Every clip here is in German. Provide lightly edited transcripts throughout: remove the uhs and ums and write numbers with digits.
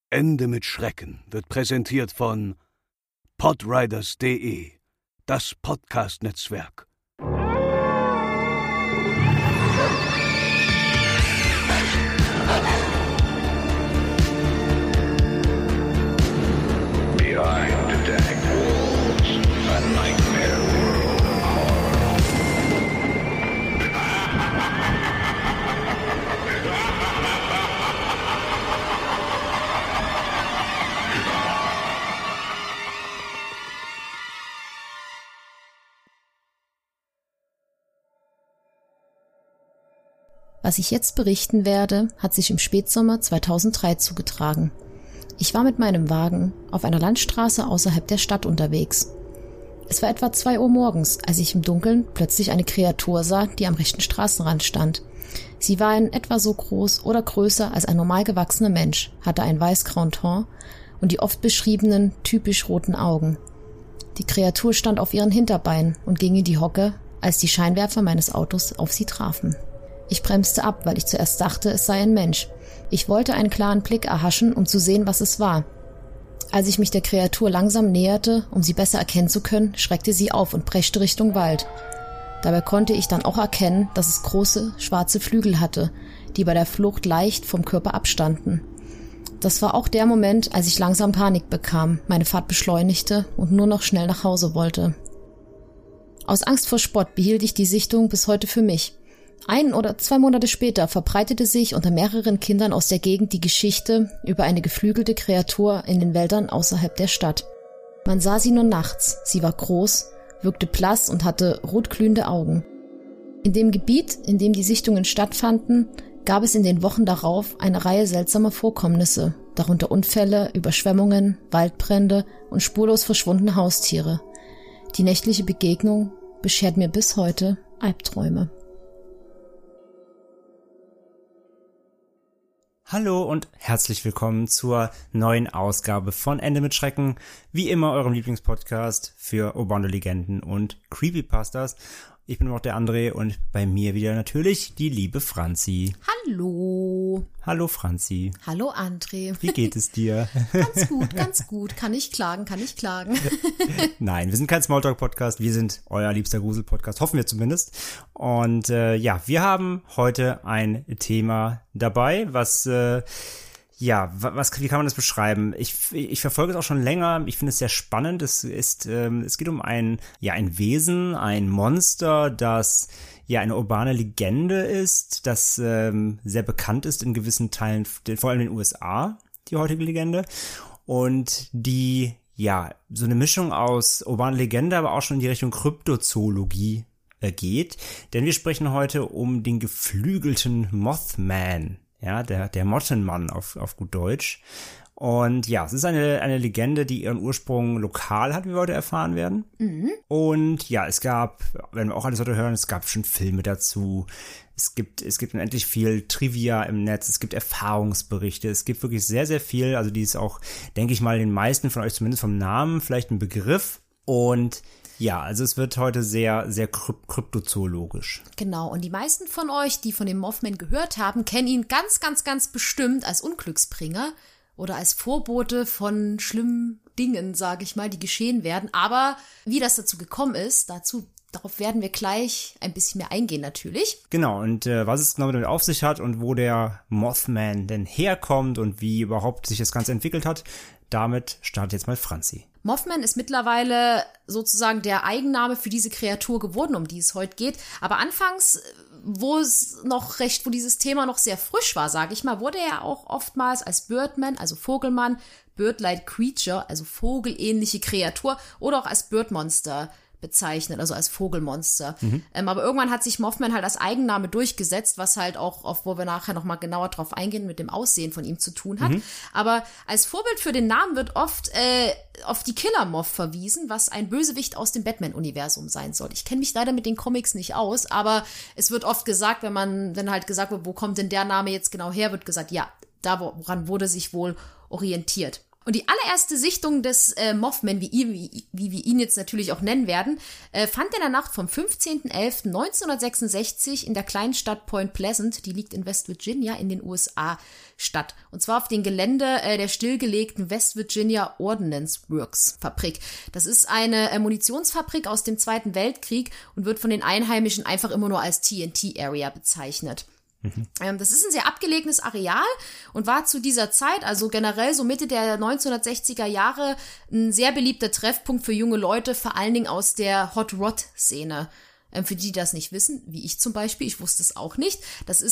Ende mit Schrecken wird präsentiert von podriders.de, das Podcast-Netzwerk. Behind the dank walls, a nightmare world of horror. Was ich jetzt berichten werde, hat sich im Spätsommer 2003 zugetragen. Ich war mit meinem Wagen auf einer Landstraße außerhalb der Stadt unterwegs. Es war etwa 2 Uhr morgens, als ich im Dunkeln plötzlich eine Kreatur sah, die am rechten Straßenrand stand. Sie war in etwa so groß oder größer als ein normal gewachsener Mensch, hatte einen weiß-grauen Ton und die oft beschriebenen, typisch roten Augen. Die Kreatur stand auf ihren Hinterbeinen und ging in die Hocke, als die Scheinwerfer meines Autos auf sie trafen. Ich bremste ab, weil ich zuerst dachte, es sei ein Mensch. Ich wollte einen klaren Blick erhaschen, um zu sehen, was es war. Als ich mich der Kreatur langsam näherte, um sie besser erkennen zu können, schreckte sie auf und preschte Richtung Wald. Dabei konnte ich dann auch erkennen, dass es große, schwarze Flügel hatte, die bei der Flucht leicht vom Körper abstanden. Das war auch der Moment, als ich langsam Panik bekam, meine Fahrt beschleunigte und nur noch schnell nach Hause wollte. Aus Angst vor Spott behielt ich die Sichtung bis heute für mich. 1 oder 2 Monate später verbreitete sich unter mehreren Kindern aus der Gegend die Geschichte über eine geflügelte Kreatur in den Wäldern außerhalb der Stadt. Man sah sie nur nachts, sie war groß, wirkte blass und hatte rotglühende Augen. In dem Gebiet, in dem die Sichtungen stattfanden, gab es in den Wochen darauf eine Reihe seltsamer Vorkommnisse, darunter Unfälle, Überschwemmungen, Waldbrände und spurlos verschwundene Haustiere. Die nächtliche Begegnung beschert mir bis heute Albträume. Hallo und herzlich willkommen zur neuen Ausgabe von Ende mit Schrecken. Wie immer eurem Lieblingspodcast für urbane Legenden und Creepypastas. Ich bin auch der André und bei mir wieder natürlich die liebe Franzi. Hallo. Hallo Franzi. Hallo André. Wie geht es dir? Ganz gut. Kann ich klagen. Nein, wir sind kein Smalltalk-Podcast, wir sind euer liebster Grusel-Podcast, hoffen wir zumindest. Und wir haben heute ein Thema dabei, wie kann man das beschreiben? Ich verfolge es auch schon länger. Ich finde es sehr spannend. Es geht um ein Wesen, ein Monster, das eine urbane Legende ist, das sehr bekannt ist in gewissen Teilen, vor allem in den USA, die heutige Legende. Und die, so eine Mischung aus urbaner Legende, aber auch schon in die Richtung Kryptozoologie geht. Denn wir sprechen heute um den geflügelten Mothman. Ja, der Mottenmann auf gut Deutsch. Und es ist eine Legende, die ihren Ursprung lokal hat, wie wir heute erfahren werden. Mhm. Und es gab, wenn wir auch alles heute hören, es gab schon Filme dazu. Es gibt unendlich viel Trivia im Netz, es gibt Erfahrungsberichte, es gibt wirklich sehr, sehr viel. Also die ist auch, denke ich mal, den meisten von euch zumindest vom Namen vielleicht ein Begriff. Und also es wird heute sehr, sehr kryptozoologisch. Genau, und die meisten von euch, die von dem Mothman gehört haben, kennen ihn ganz, ganz, ganz bestimmt als Unglücksbringer oder als Vorbote von schlimmen Dingen, sage ich mal, die geschehen werden. Aber wie das dazu gekommen ist, darauf werden wir gleich ein bisschen mehr eingehen natürlich. Genau, und was es genau damit auf sich hat und wo der Mothman denn herkommt und wie überhaupt sich das Ganze entwickelt hat, damit startet jetzt mal Franzi. Mothman ist mittlerweile sozusagen der Eigenname für diese Kreatur geworden, um die es heute geht. Aber anfangs, wo dieses Thema noch sehr frisch war, sage ich mal, wurde er auch oftmals als Birdman, also Vogelmann, Bird-like Creature, also vogelähnliche Kreatur, oder auch als Birdmonster bezeichnet, also als Vogelmonster. Mhm. Aber irgendwann hat sich Mothman halt als Eigenname durchgesetzt, was halt auch, wo wir nachher nochmal genauer drauf eingehen, mit dem Aussehen von ihm zu tun hat. Mhm. Aber als Vorbild für den Namen wird oft auf die Killer-Moth verwiesen, was ein Bösewicht aus dem Batman-Universum sein soll. Ich kenne mich leider mit den Comics nicht aus, aber es wird oft gesagt, wenn halt gesagt wird, wo kommt denn der Name jetzt genau her, wird gesagt, woran wurde sich wohl orientiert. Und die allererste Sichtung des Mothman, wie wir ihn jetzt natürlich auch nennen werden, fand in der Nacht vom 15.11.1966 in der kleinen Stadt Point Pleasant, die liegt in West Virginia in den USA, statt. Und zwar auf dem Gelände der stillgelegten West Virginia Ordnance Works Fabrik. Das ist eine Munitionsfabrik aus dem Zweiten Weltkrieg und wird von den Einheimischen einfach immer nur als TNT Area bezeichnet. Das ist ein sehr abgelegenes Areal und war zu dieser Zeit, also generell so Mitte der 1960er Jahre, ein sehr beliebter Treffpunkt für junge Leute, vor allen Dingen aus der Hot Rod Szene. Für die das nicht wissen, wie ich zum Beispiel, ich wusste es auch nicht.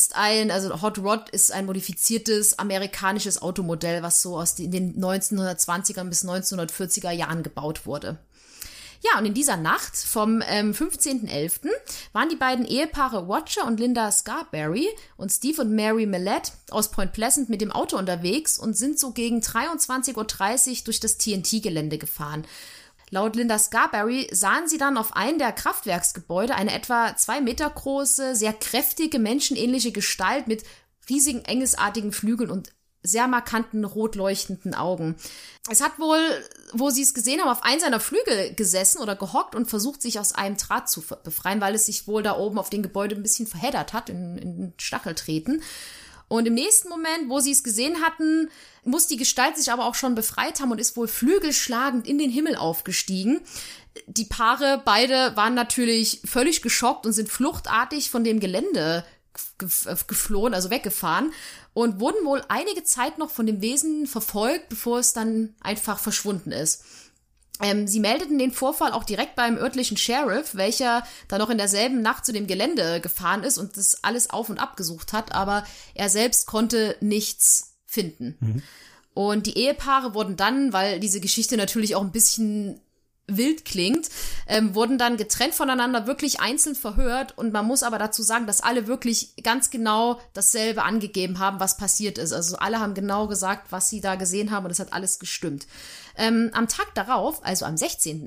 Also Hot Rod ist ein modifiziertes amerikanisches Automodell, was so in den 1920er bis 1940er Jahren gebaut wurde. Ja, und in dieser Nacht vom 15.11. waren die beiden Ehepaare Roger und Linda Scarberry und Steve und Mary Millett aus Point Pleasant mit dem Auto unterwegs und sind so gegen 23.30 Uhr durch das TNT-Gelände gefahren. Laut Linda Scarberry sahen sie dann auf einem der Kraftwerksgebäude eine etwa 2 Meter große, sehr kräftige, menschenähnliche Gestalt mit riesigen, engelsartigen Flügeln und sehr markanten, rot leuchtenden Augen. Es hat wohl, wo sie es gesehen haben, auf einen seiner Flügel gesessen oder gehockt und versucht, sich aus einem Draht zu befreien, weil es sich wohl da oben auf dem Gebäude ein bisschen verheddert hat, in Stacheltreten. Und im nächsten Moment, wo sie es gesehen hatten, muss die Gestalt sich aber auch schon befreit haben und ist wohl flügelschlagend in den Himmel aufgestiegen. Die Paare, beide waren natürlich völlig geschockt und sind fluchtartig von dem Gelände geflohen, also weggefahren und wurden wohl einige Zeit noch von dem Wesen verfolgt, bevor es dann einfach verschwunden ist. Sie meldeten den Vorfall auch direkt beim örtlichen Sheriff, welcher dann noch in derselben Nacht zu dem Gelände gefahren ist und das alles auf und ab gesucht hat, aber er selbst konnte nichts finden. Und die Ehepaare wurden dann, weil diese Geschichte natürlich auch ein bisschen wild klingt, wurden dann getrennt voneinander wirklich einzeln verhört und man muss aber dazu sagen, dass alle wirklich ganz genau dasselbe angegeben haben, was passiert ist. Also alle haben genau gesagt, was sie da gesehen haben und es hat alles gestimmt. Am Tag darauf, also am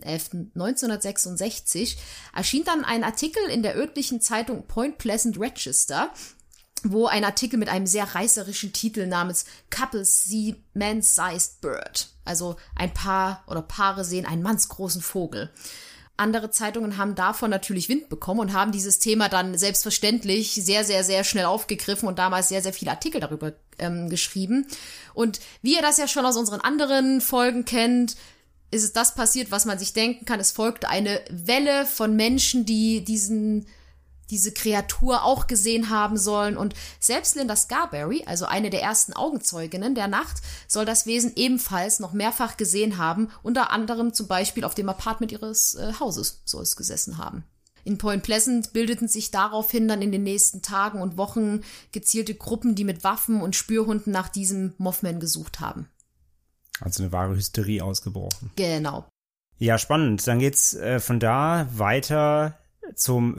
16.11.1966, erschien dann ein Artikel in der örtlichen Zeitung Point Pleasant Register, wo ein Artikel mit einem sehr reißerischen Titel namens Couples See Man-Sized Bird. Also ein Paar oder Paare sehen einen mannsgroßen Vogel. Andere Zeitungen haben davon natürlich Wind bekommen und haben dieses Thema dann selbstverständlich sehr, sehr, sehr schnell aufgegriffen und damals sehr, sehr viele Artikel darüber geschrieben. Und wie ihr das ja schon aus unseren anderen Folgen kennt, ist es das passiert, was man sich denken kann. Es folgte eine Welle von Menschen, die diese Kreatur auch gesehen haben sollen. Und selbst Linda Scarberry, also eine der ersten Augenzeuginnen der Nacht, soll das Wesen ebenfalls noch mehrfach gesehen haben, unter anderem zum Beispiel auf dem Apartment ihres Hauses soll es gesessen haben. In Point Pleasant bildeten sich daraufhin dann in den nächsten Tagen und Wochen gezielte Gruppen, die mit Waffen und Spürhunden nach diesem Mothman gesucht haben. Also eine wahre Hysterie ausgebrochen. Genau. Ja, spannend. Dann geht's von da weiter zum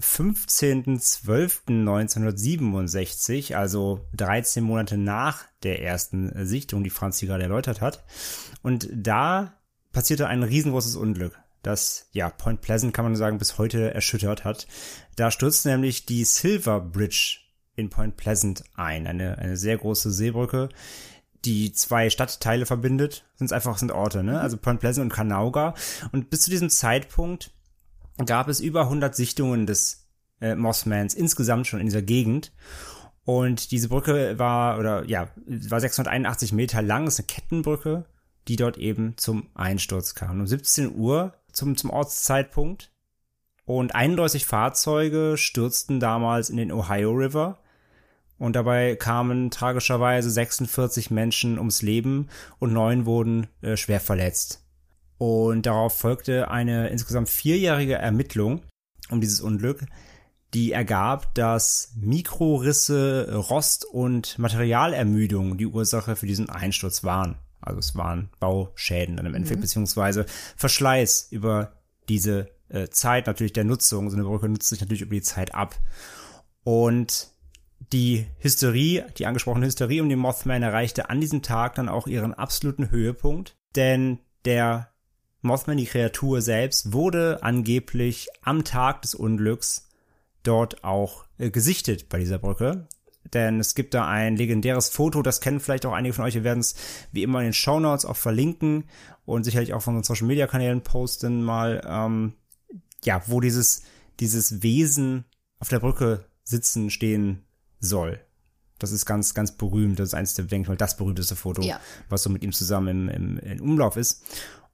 15.12.1967, also 13 Monate nach der ersten Sichtung, die Franz hier gerade erläutert hat. Und da passierte ein riesengroßes Unglück, das, ja, Point Pleasant, kann man sagen, bis heute erschüttert hat. Da stürzte nämlich die Silver Bridge in Point Pleasant ein, eine sehr große Seebrücke, die 2 Stadtteile verbindet. Sind Orte, ne? Also Point Pleasant und Kanauga. Und bis zu diesem Zeitpunkt gab es über 100 Sichtungen des Mothmans insgesamt schon in dieser Gegend. Und diese Brücke war 681 Meter lang, ist eine Kettenbrücke, die dort eben zum Einsturz kam. Um 17 Uhr zum Ortszeitpunkt. Und 31 Fahrzeuge stürzten damals in den Ohio River. Und dabei kamen tragischerweise 46 Menschen ums Leben und 9 wurden schwer verletzt. Und darauf folgte eine insgesamt 4-jährige Ermittlung um dieses Unglück, die ergab, dass Mikrorisse, Rost und Materialermüdung die Ursache für diesen Einsturz waren. Also es waren Bauschäden dann im Endeffekt, beziehungsweise Verschleiß über diese Zeit natürlich der Nutzung. So eine Brücke nutzt sich natürlich über die Zeit ab. Und die angesprochene Hysterie um den Mothman erreichte an diesem Tag dann auch ihren absoluten Höhepunkt, denn der Mothman, die Kreatur selbst, wurde angeblich am Tag des Unglücks dort auch gesichtet bei dieser Brücke. denn es gibt da ein legendäres Foto, das kennen vielleicht auch einige von euch, wir werden es wie immer in den Shownotes auch verlinken und sicherlich auch von unseren Social-Media-Kanälen posten mal, wo dieses Wesen auf der Brücke stehen soll. Das ist ganz, ganz berühmt, das ist eines der, denke ich mal, das berühmteste Foto, was so mit ihm zusammen im Umlauf ist.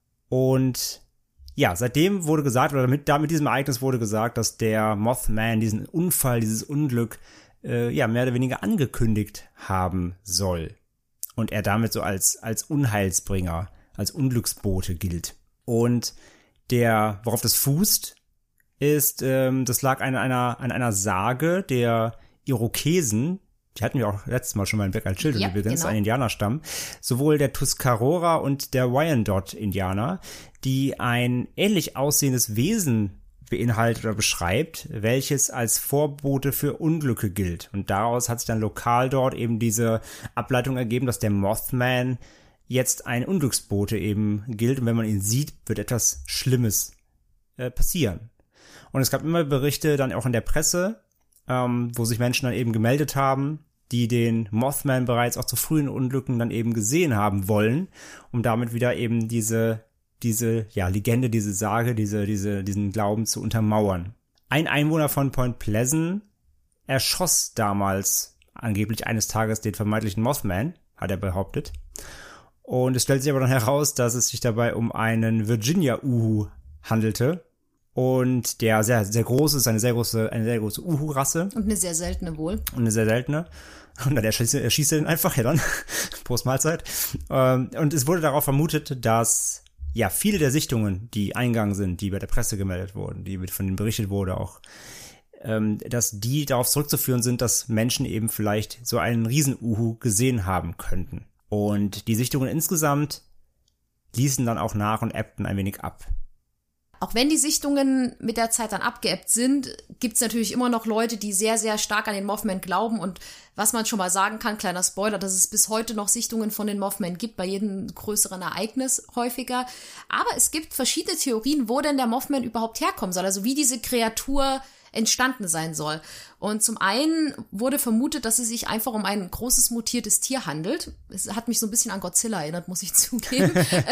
Und ja, seitdem wurde gesagt, oder mit diesem Ereignis wurde gesagt, dass der Mothman diesen Unfall, dieses Unglück, mehr oder weniger angekündigt haben soll. Und er damit so als Unheilsbringer, als Unglücksbote gilt. Und worauf das fußt, ist, das lag an einer Sage der Irokesen, die hatten wir auch letztes Mal schon mal in Black Eyed Children übrigens, ein Indianerstamm, sowohl der Tuscarora und der Wyandot-Indianer, die ein ähnlich aussehendes Wesen beinhaltet oder beschreibt, welches als Vorbote für Unglücke gilt. Und daraus hat sich dann lokal dort eben diese Ableitung ergeben, dass der Mothman jetzt ein Unglücksbote eben gilt. Und wenn man ihn sieht, wird etwas Schlimmes passieren. Und es gab immer Berichte dann auch in der Presse, wo sich Menschen dann eben gemeldet haben, die den Mothman bereits auch zu frühen Unglücken dann eben gesehen haben wollen, um damit wieder eben diese Legende, diese Sage, diesen Glauben zu untermauern. Ein Einwohner von Point Pleasant erschoss damals angeblich eines Tages den vermeintlichen Mothman, hat er behauptet. Und es stellt sich aber dann heraus, dass es sich dabei um einen Virginia Uhu handelte. Und der sehr, sehr groß ist, eine sehr große Uhu-Rasse. Und eine sehr seltene wohl. Und eine sehr seltene. Und dann erschießt er den einfach, ja dann, Prost Mahlzeit. Und es wurde darauf vermutet, dass viele der Sichtungen, die eingegangen sind, die bei der Presse gemeldet wurden, die von denen berichtet wurde auch, dass die darauf zurückzuführen sind, dass Menschen eben vielleicht so einen Riesen-Uhu gesehen haben könnten. Und die Sichtungen insgesamt ließen dann auch nach und ebbten ein wenig ab. Auch wenn die Sichtungen mit der Zeit dann abgeebbt sind, gibt's natürlich immer noch Leute, die sehr, sehr stark an den Mothman glauben. Und was man schon mal sagen kann, kleiner Spoiler, dass es bis heute noch Sichtungen von den Mothman gibt, bei jedem größeren Ereignis häufiger. Aber es gibt verschiedene Theorien, wo denn der Mothman überhaupt herkommen soll, also wie diese Kreatur entstanden sein soll. Und zum einen wurde vermutet, dass es sich einfach um ein großes mutiertes Tier handelt. Es hat mich so ein bisschen an Godzilla erinnert, muss ich zugeben.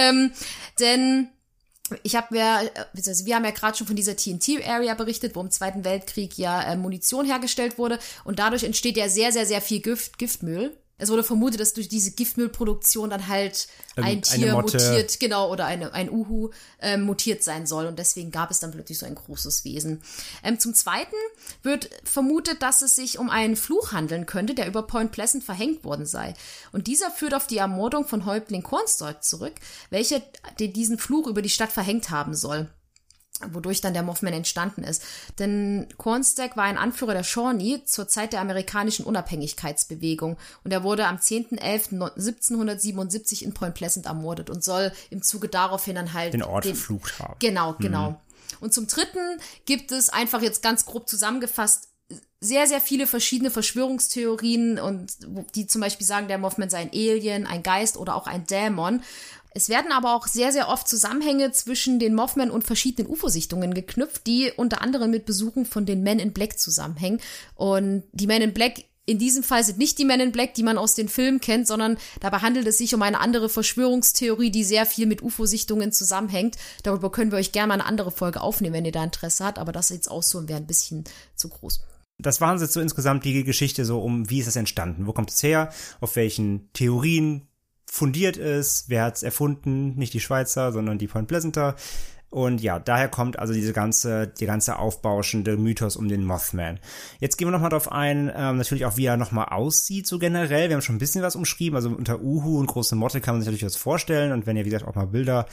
Denn wir haben ja gerade schon von dieser TNT-Area berichtet, wo im Zweiten Weltkrieg Munition hergestellt wurde und dadurch entsteht ja sehr, sehr, sehr viel Giftmüll. Es wurde vermutet, dass durch diese Giftmüllproduktion dann halt ein Tier mutiert, oder ein Uhu mutiert sein soll und deswegen gab es dann plötzlich so ein großes Wesen. Zum Zweiten wird vermutet, dass es sich um einen Fluch handeln könnte, der über Point Pleasant verhängt worden sei. Und dieser führt auf die Ermordung von Häuptling Cornstalk zurück, welcher diesen Fluch über die Stadt verhängt haben soll, wodurch dann der Mothman entstanden ist. Denn Cornstalk war ein Anführer der Shawnee zur Zeit der amerikanischen Unabhängigkeitsbewegung und er wurde am 10.11.1777 in Point Pleasant ermordet und soll im Zuge daraufhin dann halt den Ort verflucht haben. Genau. Und zum Dritten gibt es einfach jetzt ganz grob zusammengefasst sehr, sehr viele verschiedene Verschwörungstheorien und die zum Beispiel sagen, der Mothman sei ein Alien, ein Geist oder auch ein Dämon. Es werden aber auch sehr, sehr oft Zusammenhänge zwischen den Mothman und verschiedenen UFO-Sichtungen geknüpft, die unter anderem mit Besuchen von den Men in Black zusammenhängen. Und die Men in Black in diesem Fall sind nicht die Men in Black, die man aus den Filmen kennt, sondern dabei handelt es sich um eine andere Verschwörungstheorie, die sehr viel mit UFO-Sichtungen zusammenhängt. Darüber können wir euch gerne mal eine andere Folge aufnehmen, wenn ihr da Interesse habt, aber das jetzt auszuholen wäre ein bisschen zu groß. Das waren jetzt so insgesamt die Geschichte so um, wie ist es entstanden? Wo kommt es her? Auf welchen Theorien fundiert ist, wer hat's erfunden, nicht die Schweizer, sondern die Point Pleasanter. Und ja, daher kommt also die ganze aufbauschende Mythos um den Mothman. Jetzt gehen wir nochmal drauf ein, natürlich auch, wie er nochmal aussieht, so generell. Wir haben schon ein bisschen was umschrieben, also unter Uhu und große Motte kann man sich natürlich was vorstellen. Und wenn ihr, wie gesagt, auch mal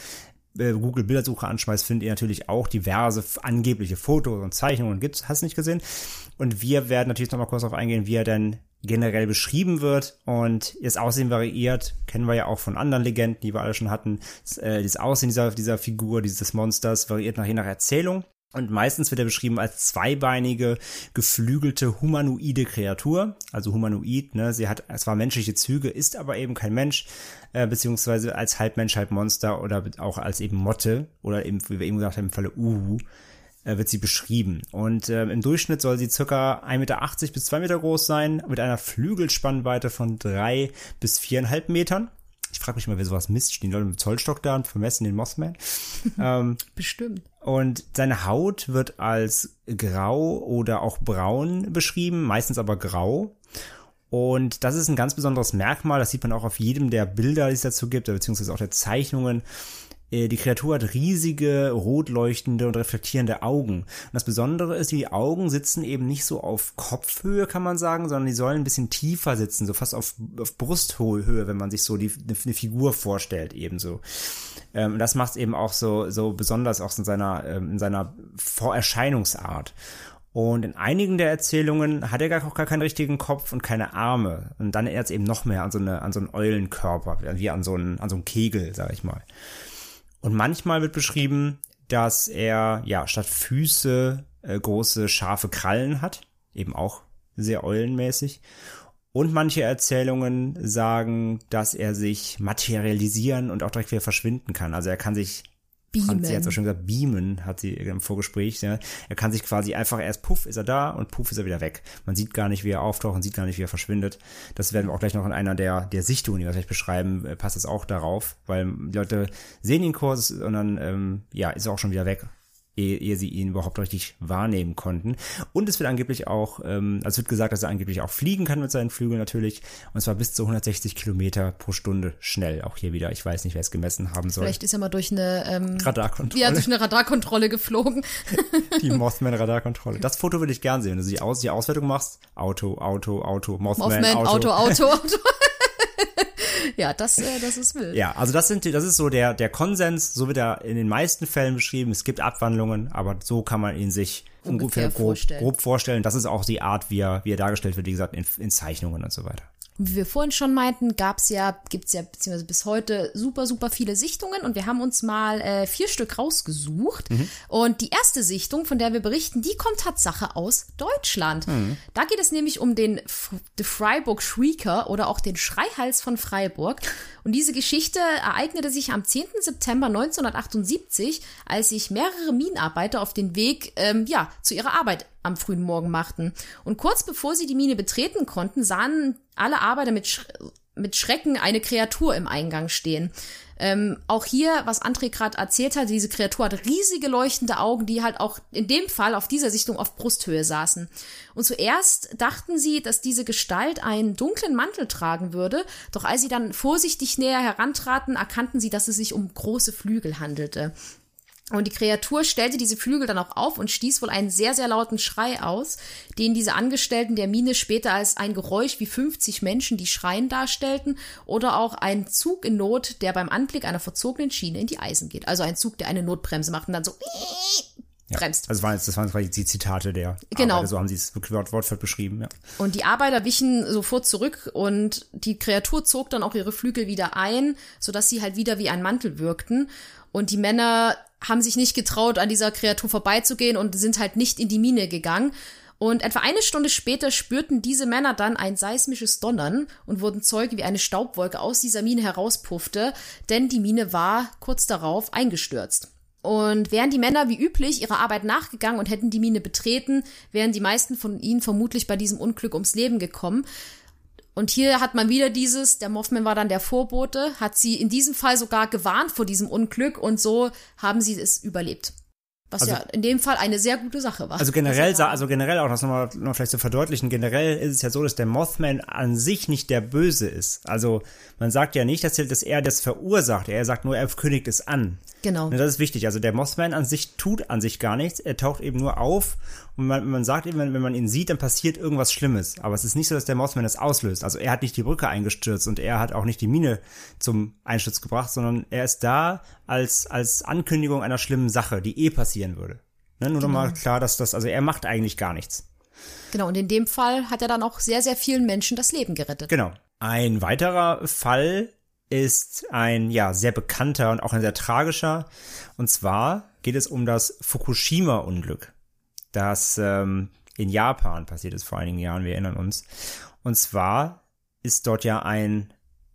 Google Bildersuche anschmeißt, findet ihr natürlich auch diverse angebliche Fotos und Zeichnungen hast nicht gesehen. Und wir werden natürlich nochmal kurz darauf eingehen, wie er denn generell beschrieben wird und das Aussehen variiert, kennen wir ja auch von anderen Legenden, die wir alle schon hatten. Das Aussehen dieser Figur, dieses Monsters variiert je nach Erzählung und meistens wird er beschrieben als zweibeinige, geflügelte, humanoide Kreatur, also humanoid, ne, sie hat zwar menschliche Züge, ist aber eben kein Mensch, beziehungsweise als halb Mensch, halb Monster oder auch als eben Motte oder eben, wie wir eben gesagt haben, im Falle Uhu. wird sie beschrieben. Und im Durchschnitt soll sie ca. 1,80 Meter bis 2 Meter groß sein, mit einer Flügelspannweite von 3 bis 4,5 Metern. Ich frage mich mal, wer sowas misst. Stehen Leute mit dem Zollstock da und vermessen den Mothman? Bestimmt. Und seine Haut wird als grau oder auch braun beschrieben, meistens aber grau. Und das ist ein ganz besonderes Merkmal, das sieht man auch auf jedem der Bilder, die es dazu gibt, beziehungsweise auch der Zeichnungen. Die Kreatur hat riesige, rot leuchtende und reflektierende Augen. Und das Besondere ist, die Augen sitzen eben nicht so auf Kopfhöhe, kann man sagen, sondern die sollen ein bisschen tiefer sitzen, so fast auf Brusthöhe, wenn man sich so eine Figur vorstellt, ebenso. Und das macht es eben auch so besonders auch in seiner Vorerscheinungsart. Und in einigen der Erzählungen hat er gar keinen richtigen Kopf und keine Arme. Und dann erinnert es eben noch mehr an so einen Eulenkörper, wie an so einen Kegel, sag ich mal. Und manchmal wird beschrieben, dass er statt Füße große, scharfe Krallen hat, eben auch sehr eulenmäßig. Und manche Erzählungen sagen, dass er sich materialisieren und auch direkt wieder verschwinden kann. Also er kann sich beamen. Sie hat es auch schon gesagt, beamen, hat sie im Vorgespräch. Ja. Er kann sich quasi einfach erst puff ist er da und puff ist er wieder weg. Man sieht gar nicht, wie er auftaucht und sieht gar nicht, wie er verschwindet. Das werden wir auch gleich noch in einer der Sichtungen, die wir vielleicht beschreiben, passt es auch darauf, weil die Leute sehen ihn kurz und dann ist er auch schon wieder weg, ehe sie ihn überhaupt richtig wahrnehmen konnten. Und es wird angeblich auch, es wird gesagt, dass er angeblich auch fliegen kann mit seinen Flügeln natürlich, und zwar bis zu 160 Kilometer pro Stunde schnell. Auch hier wieder, ich weiß nicht, wer es gemessen haben soll. Vielleicht ist er mal durch eine Radarkontrolle. Ja, durch eine Radarkontrolle geflogen. Die Mothman-Radarkontrolle. Das Foto würde ich gern sehen. Wenn du die Auswertung machst, Auto, Mothman, Auto. Ja, das ist wild. Ja, also das ist so der Konsens, so wird er in den meisten Fällen beschrieben. Es gibt Abwandlungen, aber so kann man ihn sich ungefähr grob vorstellen. Das ist auch die Art, wie er dargestellt wird, wie gesagt, in Zeichnungen und so weiter. Wie wir vorhin schon meinten, gibt's ja beziehungsweise bis heute super, super viele Sichtungen, und wir haben uns mal 4 Stück rausgesucht. Und die erste Sichtung, von der wir berichten, die kommt Tatsache aus Deutschland. Da geht es nämlich um den Freiburg Shrieker oder auch den Schreihals von Freiburg. Und diese Geschichte ereignete sich am 10. September 1978, als sich mehrere Minenarbeiter auf den Weg zu ihrer Arbeit am frühen Morgen machten. Und kurz bevor sie die Mine betreten konnten, sahen alle Arbeiter mit Schrecken eine Kreatur im Eingang stehen. Auch hier, was André gerade erzählt hat, diese Kreatur hat riesige leuchtende Augen, die halt auch in dem Fall auf dieser Sichtung auf Brusthöhe saßen. Und zuerst dachten sie, dass diese Gestalt einen dunklen Mantel tragen würde, doch als sie dann vorsichtig näher herantraten, erkannten sie, dass es sich um große Flügel handelte. Und die Kreatur stellte diese Flügel dann auch auf und stieß wohl einen sehr, sehr lauten Schrei aus, den diese Angestellten der Mine später als ein Geräusch wie 50 Menschen, die schreien, darstellten, oder auch ein Zug in Not, der beim Anblick einer verzogenen Schiene in die Eisen geht. Also ein Zug, der eine Notbremse macht und dann so bremst. Also das waren quasi die Zitate der Arbeiter, so haben sie es wirklich Wort für Wort beschrieben. Ja. Und die Arbeiter wichen sofort zurück und die Kreatur zog dann auch ihre Flügel wieder ein, sodass sie halt wieder wie ein Mantel wirkten. Und die Männer haben sich nicht getraut, an dieser Kreatur vorbeizugehen und sind halt nicht in die Mine gegangen. Und etwa eine Stunde später spürten diese Männer dann ein seismisches Donnern und wurden Zeuge, wie eine Staubwolke aus dieser Mine herauspuffte, denn die Mine war kurz darauf eingestürzt. Und wären die Männer wie üblich ihrer Arbeit nachgegangen und hätten die Mine betreten, wären die meisten von ihnen vermutlich bei diesem Unglück ums Leben gekommen. Und hier hat man wieder der Mothman war dann der Vorbote, hat sie in diesem Fall sogar gewarnt vor diesem Unglück, und so haben sie es überlebt. Was ja in dem Fall eine sehr gute Sache war. Also generell auch, das noch vielleicht zu verdeutlichen, generell ist es ja so, dass der Mothman an sich nicht der Böse ist. Also man sagt ja nicht, dass er das verursacht, er sagt nur, er kündigt es an. Genau. Und das ist wichtig. Also der Mothman an sich tut an sich gar nichts, er taucht eben nur auf, und man sagt eben, wenn man ihn sieht, dann passiert irgendwas Schlimmes. Aber es ist nicht so, dass der Mothman das auslöst. Also er hat nicht die Brücke eingestürzt und er hat auch nicht die Mine zum Einsturz gebracht, sondern er ist da als Ankündigung einer schlimmen Sache, die passieren würde. Ne? Nur nochmal klar, dass also er macht eigentlich gar nichts. Genau, und in dem Fall hat er dann auch sehr, sehr vielen Menschen das Leben gerettet. Genau. Ein weiterer Fall ist ein sehr bekannter und auch ein sehr tragischer. Und zwar geht es um das Fukushima-Unglück, das in Japan passiert ist vor einigen Jahren, wir erinnern uns. Und zwar ist dort ja ein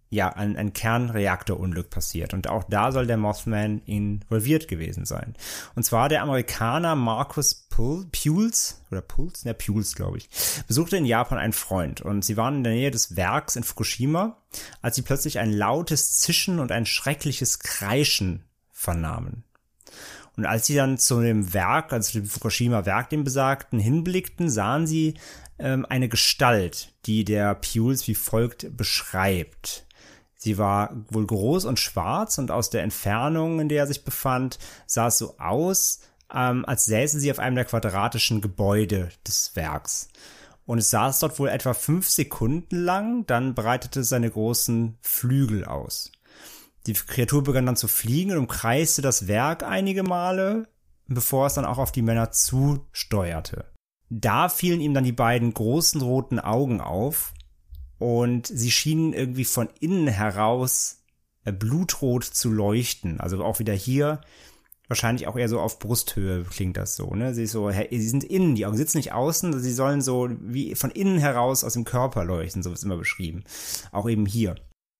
ein Kernreaktorunglück passiert. Und auch da soll der Mothman involviert gewesen sein. Und zwar der Amerikaner Marcus Puls, glaube ich, besuchte in Japan einen Freund. Und sie waren in der Nähe des Werks in Fukushima, als sie plötzlich ein lautes Zischen und ein schreckliches Kreischen vernahmen. Und als sie dann zu dem Werk, also zu dem Fukushima-Werk, dem besagten, hinblickten, sahen sie eine Gestalt, die der Puls wie folgt beschreibt. Sie war wohl groß und schwarz und aus der Entfernung, in der er sich befand, sah es so aus, als säße sie auf einem der quadratischen Gebäude des Werks. Und es saß dort wohl etwa 5 Sekunden lang, dann breitete es seine großen Flügel aus. Die Kreatur begann dann zu fliegen und umkreiste das Werk einige Male, bevor es dann auch auf die Männer zusteuerte. Da fielen ihm dann die beiden großen roten Augen auf und sie schienen irgendwie von innen heraus blutrot zu leuchten. Also auch wieder hier wahrscheinlich auch eher so auf Brusthöhe klingt das so, ne? Sie sind innen, die Augen sitzen nicht außen, sie sollen so wie von innen heraus aus dem Körper leuchten, so wird es immer beschrieben. Auch eben hier.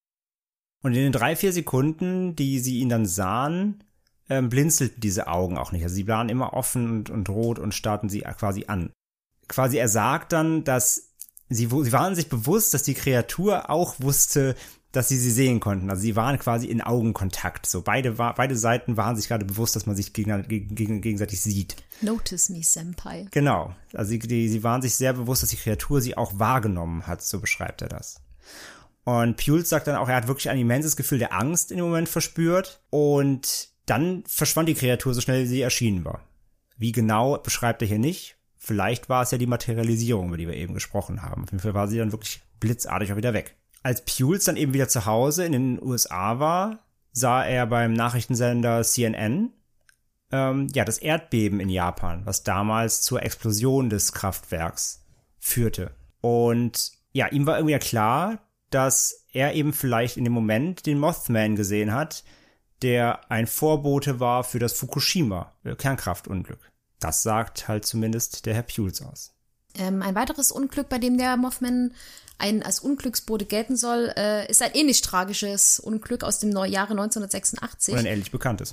Und in den 3-4 Sekunden, die sie ihn dann sahen, blinzelten diese Augen auch nicht. Also sie waren immer offen und rot und starrten sie quasi an. Quasi er sagt dann, dass sie waren sich bewusst, dass die Kreatur auch wusste, dass sie sehen konnten. Also sie waren quasi in Augenkontakt. So beide Seiten waren sich gerade bewusst, dass man sich gegenseitig sieht. Notice me, Senpai. Genau. Also sie waren sich sehr bewusst, dass die Kreatur sie auch wahrgenommen hat. So beschreibt er das. Und Puls sagt dann auch, er hat wirklich ein immenses Gefühl der Angst in dem Moment verspürt. Und dann verschwand die Kreatur so schnell, wie sie erschienen war. Wie genau, beschreibt er hier nicht. Vielleicht war es ja die Materialisierung, über die wir eben gesprochen haben. Auf jeden Fall war sie dann wirklich blitzartig auch wieder weg. Als Puls dann eben wieder zu Hause in den USA war, sah er beim Nachrichtensender CNN das Erdbeben in Japan, was damals zur Explosion des Kraftwerks führte. Und ja, ihm war irgendwie klar, dass er eben vielleicht in dem Moment den Mothman gesehen hat, der ein Vorbote war für das Fukushima-Kernkraftunglück. Das sagt halt zumindest der Herr Puls aus. Ein weiteres Unglück, bei dem der Mothman als Unglücksbote gelten soll, ist ein ähnlich tragisches Unglück aus dem Jahre 1986. Und ein ähnlich bekanntes.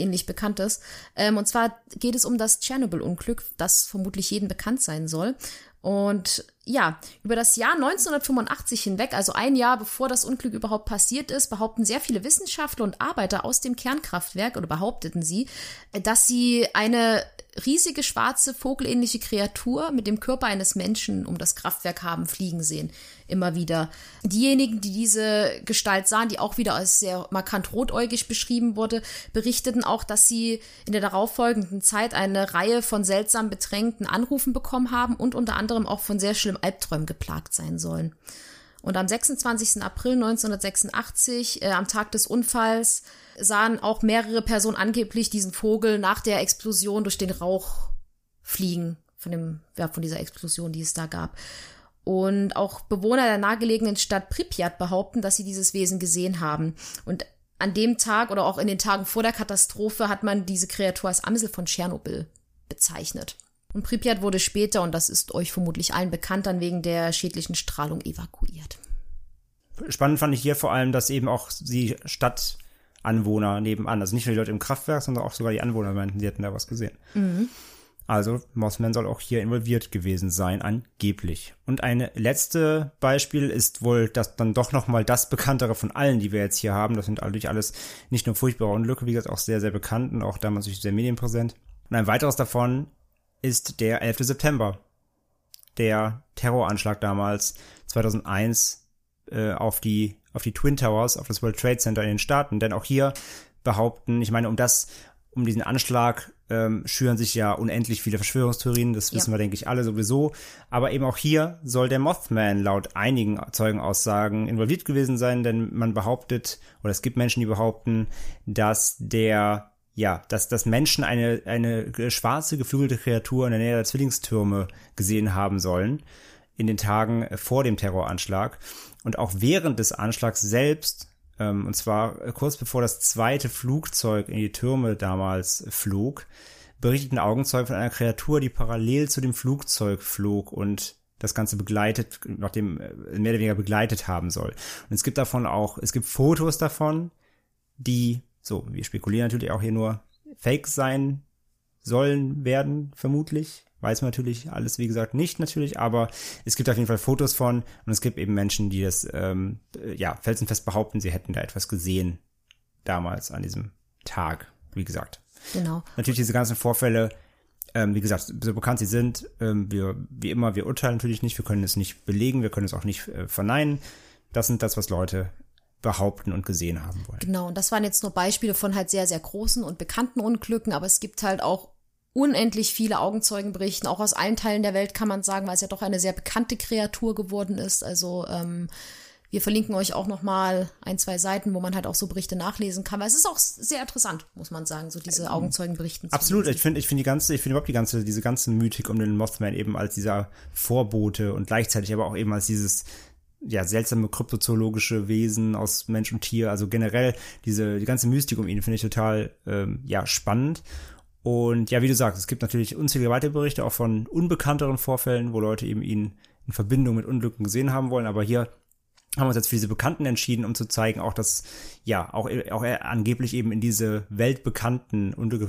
Und zwar geht es um das Tschernobyl-Unglück, das vermutlich jedem bekannt sein soll. Und ja, über das Jahr 1985 hinweg, also ein Jahr bevor das Unglück überhaupt passiert ist, behaupten sehr viele Wissenschaftler und Arbeiter aus dem Kernkraftwerk, oder behaupteten sie, dass sie eine riesige schwarze vogelähnliche Kreatur mit dem Körper eines Menschen um das Kraftwerk haben fliegen sehen. Immer wieder. Diejenigen, die diese Gestalt sahen, die auch wieder als sehr markant rotäugig beschrieben wurde, berichteten auch, dass sie in der darauffolgenden Zeit eine Reihe von seltsam bedrängten Anrufen bekommen haben und unter anderem auch von sehr schlimmen Albträumen geplagt sein sollen. Und am 26. April 1986, am Tag des Unfalls, sahen auch mehrere Personen angeblich diesen Vogel nach der Explosion durch den Rauch fliegen, von dieser Explosion, die es da gab. Und auch Bewohner der nahegelegenen Stadt Pripyat behaupten, dass sie dieses Wesen gesehen haben. Und an dem Tag oder auch in den Tagen vor der Katastrophe hat man diese Kreatur als Amsel von Tschernobyl bezeichnet. Und Pripyat wurde später, und das ist euch vermutlich allen bekannt, dann wegen der schädlichen Strahlung evakuiert. Spannend fand ich hier vor allem, dass eben auch die Stadtanwohner nebenan, also nicht nur die Leute im Kraftwerk, sondern auch sogar die Anwohner meinten, sie hätten da was gesehen. Mhm. Also Mothman soll auch hier involviert gewesen sein, angeblich. Und ein letztes Beispiel ist wohl das dann doch nochmal das bekanntere von allen, die wir jetzt hier haben. Das sind natürlich alles nicht nur furchtbare Unglücke, wie gesagt, auch sehr, sehr bekannt und auch damals sehr medienpräsent. Und ein weiteres davon ist der 11. September. Der Terroranschlag damals, 2001, auf die Twin Towers, auf das World Trade Center in den Staaten. Denn auch hier behaupten, ich meine, um diesen Anschlag schüren sich ja unendlich viele Verschwörungstheorien, das wissen wir, denke ich, alle sowieso. Aber eben auch hier soll der Mothman laut einigen Zeugenaussagen involviert gewesen sein, denn man behauptet, oder es gibt Menschen, die behaupten, dass Menschen eine schwarze, geflügelte Kreatur in der Nähe der Zwillingstürme gesehen haben sollen in den Tagen vor dem Terroranschlag. Und auch während des Anschlags selbst, und zwar kurz bevor das zweite Flugzeug in die Türme damals flog, berichteten Augenzeugen von einer Kreatur, die parallel zu dem Flugzeug flog und das Ganze begleitet, nachdem mehr oder weniger begleitet haben soll. Und es gibt Fotos davon, die, so, wir spekulieren natürlich auch hier nur, Fake sein sollen werden, vermutlich. Weiß man natürlich alles, wie gesagt, nicht natürlich, aber es gibt auf jeden Fall Fotos von und es gibt eben Menschen, die das, felsenfest behaupten, sie hätten da etwas gesehen damals an diesem Tag, wie gesagt. Genau. Natürlich diese ganzen Vorfälle, wie gesagt, so bekannt sie sind, wir urteilen natürlich nicht, wir können es nicht belegen, wir können es auch nicht verneinen. Das sind das, was Leute behaupten und gesehen haben wollen. Genau, und das waren jetzt nur Beispiele von halt sehr, sehr großen und bekannten Unglücken, aber es gibt halt auch unendlich viele Augenzeugenberichten, auch aus allen Teilen der Welt kann man sagen, weil es ja doch eine sehr bekannte Kreatur geworden ist. Also wir verlinken euch auch nochmal 1-2 Seiten, wo man halt auch so Berichte nachlesen kann, weil es ist auch sehr interessant, muss man sagen, so diese Augenzeugenberichten zu Absolut, lesen. ich finde diese ganze Mythik um den Mothman eben als dieser Vorbote und gleichzeitig aber auch eben als dieses seltsame kryptozoologische Wesen aus Mensch und Tier, also generell die ganze Mystik um ihn finde ich total spannend. Und ja, wie du sagst, es gibt natürlich unzählige weitere Berichte auch von unbekannteren Vorfällen, wo Leute eben ihn in Verbindung mit Unglücken gesehen haben wollen, aber hier haben wir uns jetzt für diese Bekannten entschieden, um zu zeigen, auch dass auch er angeblich eben in diese weltbekannten Unglücke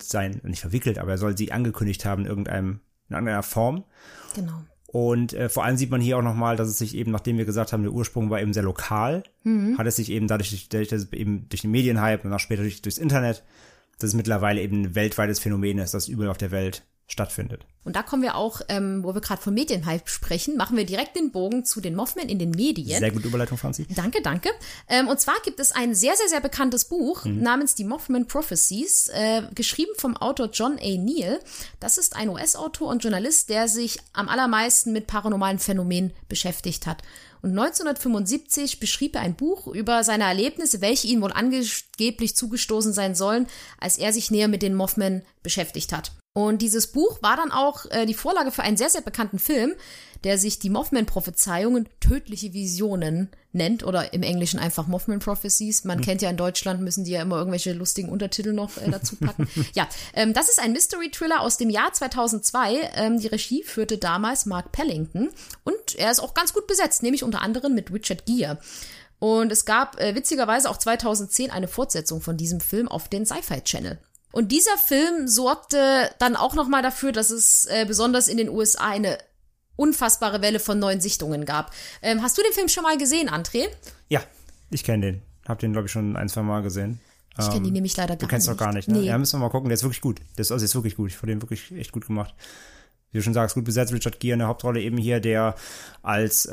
aber er soll sie angekündigt haben in irgendeiner Form. Genau. Und vor allem sieht man hier auch nochmal, dass es sich eben, nachdem wir gesagt haben, der Ursprung war eben sehr lokal, hat es sich eben dadurch, dass es eben durch den Medienhype und auch später durchs Internet, dass es mittlerweile eben ein weltweites Phänomen ist, das überall auf der Welt stattfindet. Und da kommen wir auch, wo wir gerade von Medienhype sprechen, machen wir direkt den Bogen zu den Mothman in den Medien. Sehr gute Überleitung, Franzi. Danke. Und zwar gibt es ein sehr, sehr, sehr bekanntes Buch namens Die Mothman Prophecies, geschrieben vom Autor John A. Neal. Das ist ein US-Autor und Journalist, der sich am allermeisten mit paranormalen Phänomenen beschäftigt hat. Und 1975 beschrieb er ein Buch über seine Erlebnisse, welche ihm wohl angeblich zugestoßen sein sollen, als er sich näher mit den Mothman beschäftigt hat. Und dieses Buch war dann auch die Vorlage für einen sehr, sehr bekannten Film, der sich die Mothman-Prophezeiungen, tödliche Visionen nennt oder im Englischen einfach Mothman Prophecies. Man kennt ja in Deutschland, müssen die ja immer irgendwelche lustigen Untertitel noch dazu packen. Ja, das ist ein Mystery-Thriller aus dem Jahr 2002. Die Regie führte damals Mark Pellington und er ist auch ganz gut besetzt, nämlich unter anderem mit Richard Gere. Und es gab witzigerweise auch 2010 eine Fortsetzung von diesem Film auf den Sci-Fi Channel. Und dieser Film sorgte dann auch nochmal dafür, dass es besonders in den USA eine unfassbare Welle von neuen Sichtungen gab. Hast du den Film schon mal gesehen, André? Ja, ich kenne den. Hab den, glaube ich, schon 1-2 Mal gesehen. Ich kenne ihn nämlich leider gar nicht. Du kennst doch gar nicht, ne? Nee. Ja, müssen wir mal gucken. Der ist wirklich gut. Der ist wirklich gut. Ich fand den wirklich echt gut gemacht. Wie du schon sagst, gut besetzt. Richard Gere in der Hauptrolle eben hier, der als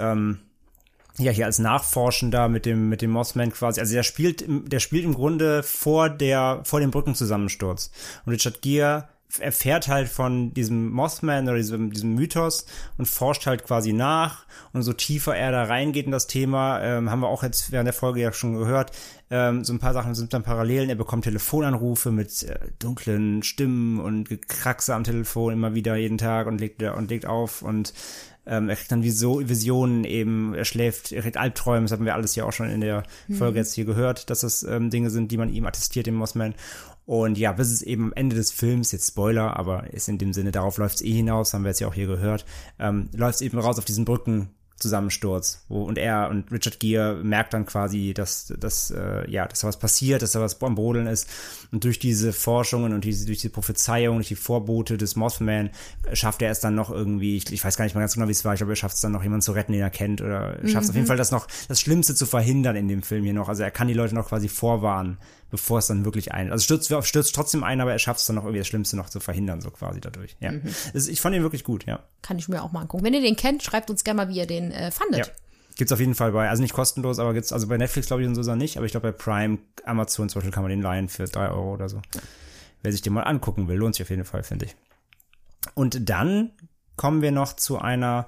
als Nachforschender mit dem Mothman quasi, also der spielt im Grunde vor dem Brückenzusammensturz. Und Richard Gere erfährt halt von diesem Mothman oder diesem Mythos und forscht halt quasi nach. Und so tiefer er da reingeht in das Thema, haben wir auch jetzt während der Folge ja schon gehört, so ein paar Sachen sind dann Parallelen. Er bekommt Telefonanrufe mit dunklen Stimmen und Gekraxe am Telefon immer wieder jeden Tag und legt auf und er kriegt dann Visionen eben, er kriegt Albträume, das hatten wir alles ja auch schon in der Folge jetzt hier gehört, dass das Dinge sind, die man ihm attestiert, dem Mothman. Und ja, bis es eben am Ende des Films, jetzt Spoiler, aber ist in dem Sinne, darauf läuft es hinaus, haben wir jetzt ja auch hier gehört, läuft es eben raus auf diesen Brückenzusammensturz, und Richard Gere merkt dann quasi, dass da was passiert, dass da was am Brodeln ist. Und durch diese Forschungen und durch die Prophezeiung, durch die Vorbote des Mothman schafft er es dann noch irgendwie, ich weiß gar nicht mal ganz genau, wie es war, ich glaube, er schafft es dann noch, jemanden zu retten, den er kennt, oder schafft es auf jeden Fall, das Schlimmste zu verhindern in dem Film hier noch. Also er kann die Leute noch quasi vorwarnen, bevor es dann wirklich stürzt trotzdem ein, aber er schafft es dann noch irgendwie das Schlimmste noch zu verhindern, so quasi dadurch. Ja. Ich fand ihn wirklich gut, ja. Kann ich mir auch mal angucken. Wenn ihr den kennt, schreibt uns gerne mal, wie ihr den fandet. Ja. Gibt's auf jeden Fall also nicht kostenlos, aber gibt's, also bei Netflix glaube ich und so nicht, aber ich glaube bei Prime, Amazon zum Beispiel kann man den leihen für 3 € oder so. Ja. Wer sich den mal angucken will, lohnt sich auf jeden Fall, finde ich. Und dann kommen wir noch zu einer,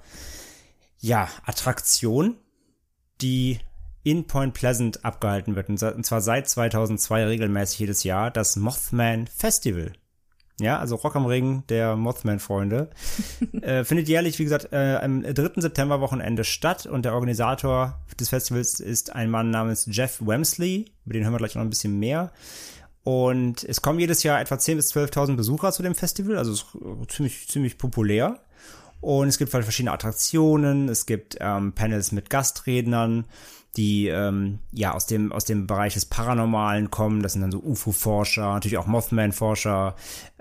Attraktion, die in Point Pleasant abgehalten wird, und zwar seit 2002 regelmäßig jedes Jahr, das Mothman Festival. Ja, also Rock am Ring der Mothman-Freunde. Findet jährlich, wie gesagt, am 3. September-Wochenende statt, und der Organisator des Festivals ist ein Mann namens Jeff Wemsley, über den hören wir gleich noch ein bisschen mehr. Und es kommen jedes Jahr etwa 10.000 bis 12.000 Besucher zu dem Festival, also ist ziemlich populär. Und es gibt halt verschiedene Attraktionen, es gibt Panels mit Gastrednern, die aus dem Bereich des Paranormalen kommen. Das sind dann so UFO-Forscher, natürlich auch Mothman-Forscher,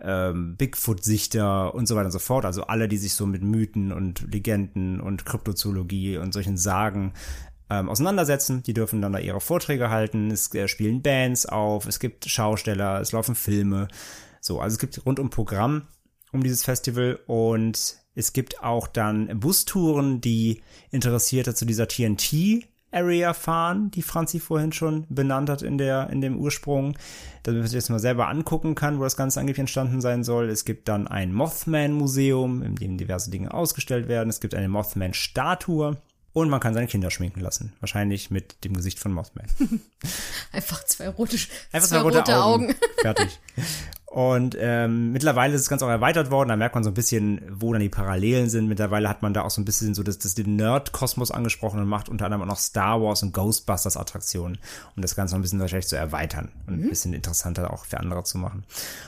Bigfoot-Sichter und so weiter und so fort. Also alle, die sich so mit Mythen und Legenden und Kryptozoologie und solchen Sagen auseinandersetzen. Die dürfen dann da ihre Vorträge halten. Es spielen Bands auf, es gibt Schausteller, es laufen Filme. So, also es gibt rundum Programm um dieses Festival und es gibt auch dann Bustouren, die Interessierte zu dieser TNT-Area fahren, die Franzi vorhin schon benannt hat in dem Ursprung, damit man sich das mal selber angucken kann, wo das Ganze angeblich entstanden sein soll. Es gibt dann ein Mothman-Museum, in dem diverse Dinge ausgestellt werden. Es gibt eine Mothman-Statue. Und man kann seine Kinder schminken lassen. Wahrscheinlich mit dem Gesicht von Mothman. Einfach zwei rote Augen. Fertig. Und mittlerweile ist das Ganze auch erweitert worden. Da merkt man so ein bisschen, wo dann die Parallelen sind. Mittlerweile hat man da auch so ein bisschen so den Nerd-Kosmos angesprochen und macht unter anderem auch noch Star Wars und Ghostbusters-Attraktionen, um das Ganze noch ein bisschen wahrscheinlich zu erweitern und ein bisschen interessanter auch für andere zu machen.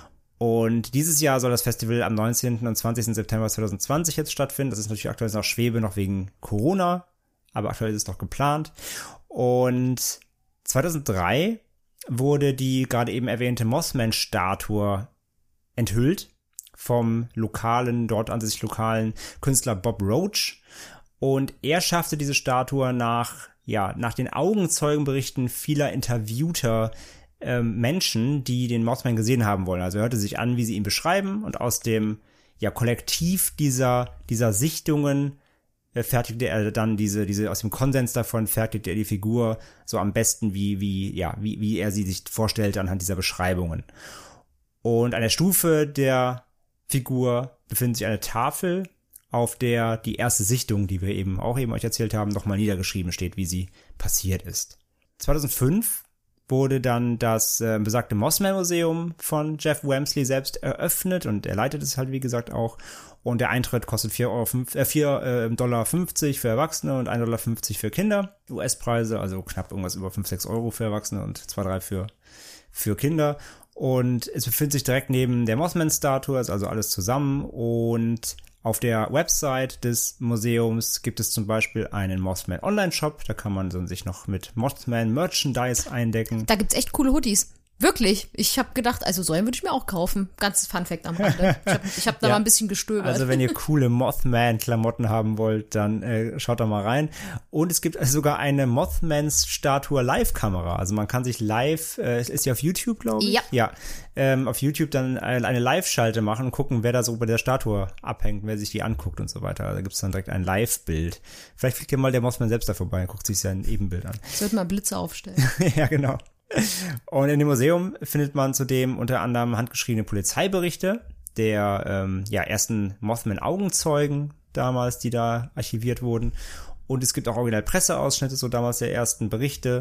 Und dieses Jahr soll das Festival am 19. und 20. September 2020 jetzt stattfinden. Das ist natürlich aktuell noch Schwebe, noch wegen Corona, aber aktuell ist es noch geplant. Und 2003 wurde die gerade eben erwähnte Mothman-Statue enthüllt vom dort ansässig lokalen Künstler Bob Roach. Und er schaffte diese Statue nach den Augenzeugenberichten vieler interviewter Menschen, die den Mothman gesehen haben wollen. Also er hörte sich an, wie sie ihn beschreiben und aus dem Kollektiv dieser Sichtungen fertigte er dann aus dem Konsens davon fertigte er die Figur so am besten, wie er sie sich vorstellte anhand dieser Beschreibungen. Und an der Stufe der Figur befindet sich eine Tafel, auf der die erste Sichtung, die wir eben euch erzählt haben, nochmal niedergeschrieben steht, wie sie passiert ist. 2005 wurde dann das besagte Mothman-Museum von Jeff Wamsley selbst eröffnet und er leitet es halt, wie gesagt, auch. Und der Eintritt kostet $4,50 für Erwachsene und $1,50 für Kinder. US-Preise, also knapp irgendwas über 5-6 Euro für Erwachsene und 2-3 für Kinder. Und es befindet sich direkt neben der Mothman-Statue, also alles zusammen. Und auf der Website des Museums gibt es zum Beispiel einen Mothman Online-Shop. Da kann man sich noch mit Mothman Merchandise eindecken. Da gibt's echt coole Hoodies. Wirklich. Ich habe gedacht, also so einen würde ich mir auch kaufen. Ganzes Funfact am Rande. Ich hab da mal ein bisschen gestöbert. Also wenn ihr coole Mothman-Klamotten haben wollt, dann schaut da mal rein. Und es gibt sogar eine Mothman-Statue Live-Kamera. Also man kann sich live, ist die auf YouTube, glaube ich? Ja. Auf YouTube dann eine Live-Schalte machen und gucken, wer da so bei der Statue abhängt, wer sich die anguckt und so weiter. Da gibt es dann direkt ein Live-Bild. Vielleicht fliegt ja mal der Mothman selbst da vorbei und guckt sich sein Ebenbild an. Sollte mal Blitze aufstellen. Ja, genau. Und in dem Museum findet man zudem unter anderem handgeschriebene Polizeiberichte der ersten Mothman-Augenzeugen damals, die da archiviert wurden. Und es gibt auch original Presseausschnitte, so damals der ersten Berichte.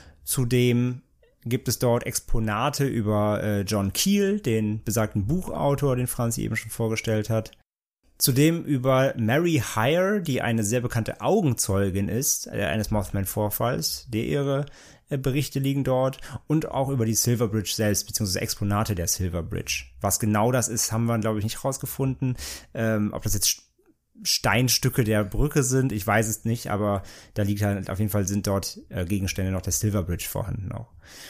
Zudem gibt es dort Exponate über John Keel, den besagten Buchautor, den Franzi eben schon vorgestellt hat. Zudem über Mary Hyre, die eine sehr bekannte Augenzeugin ist, eines Mothman-Vorfalls, ihre Berichte liegen dort, und auch über die Silver Bridge selbst, beziehungsweise Exponate der Silver Bridge. Was genau das ist, haben wir, glaube ich, nicht rausgefunden. Ob das jetzt Steinstücke der Brücke sind, ich weiß es nicht, aber da liegt halt, auf jeden Fall sind dort Gegenstände noch der Silver Bridge vorhanden auch.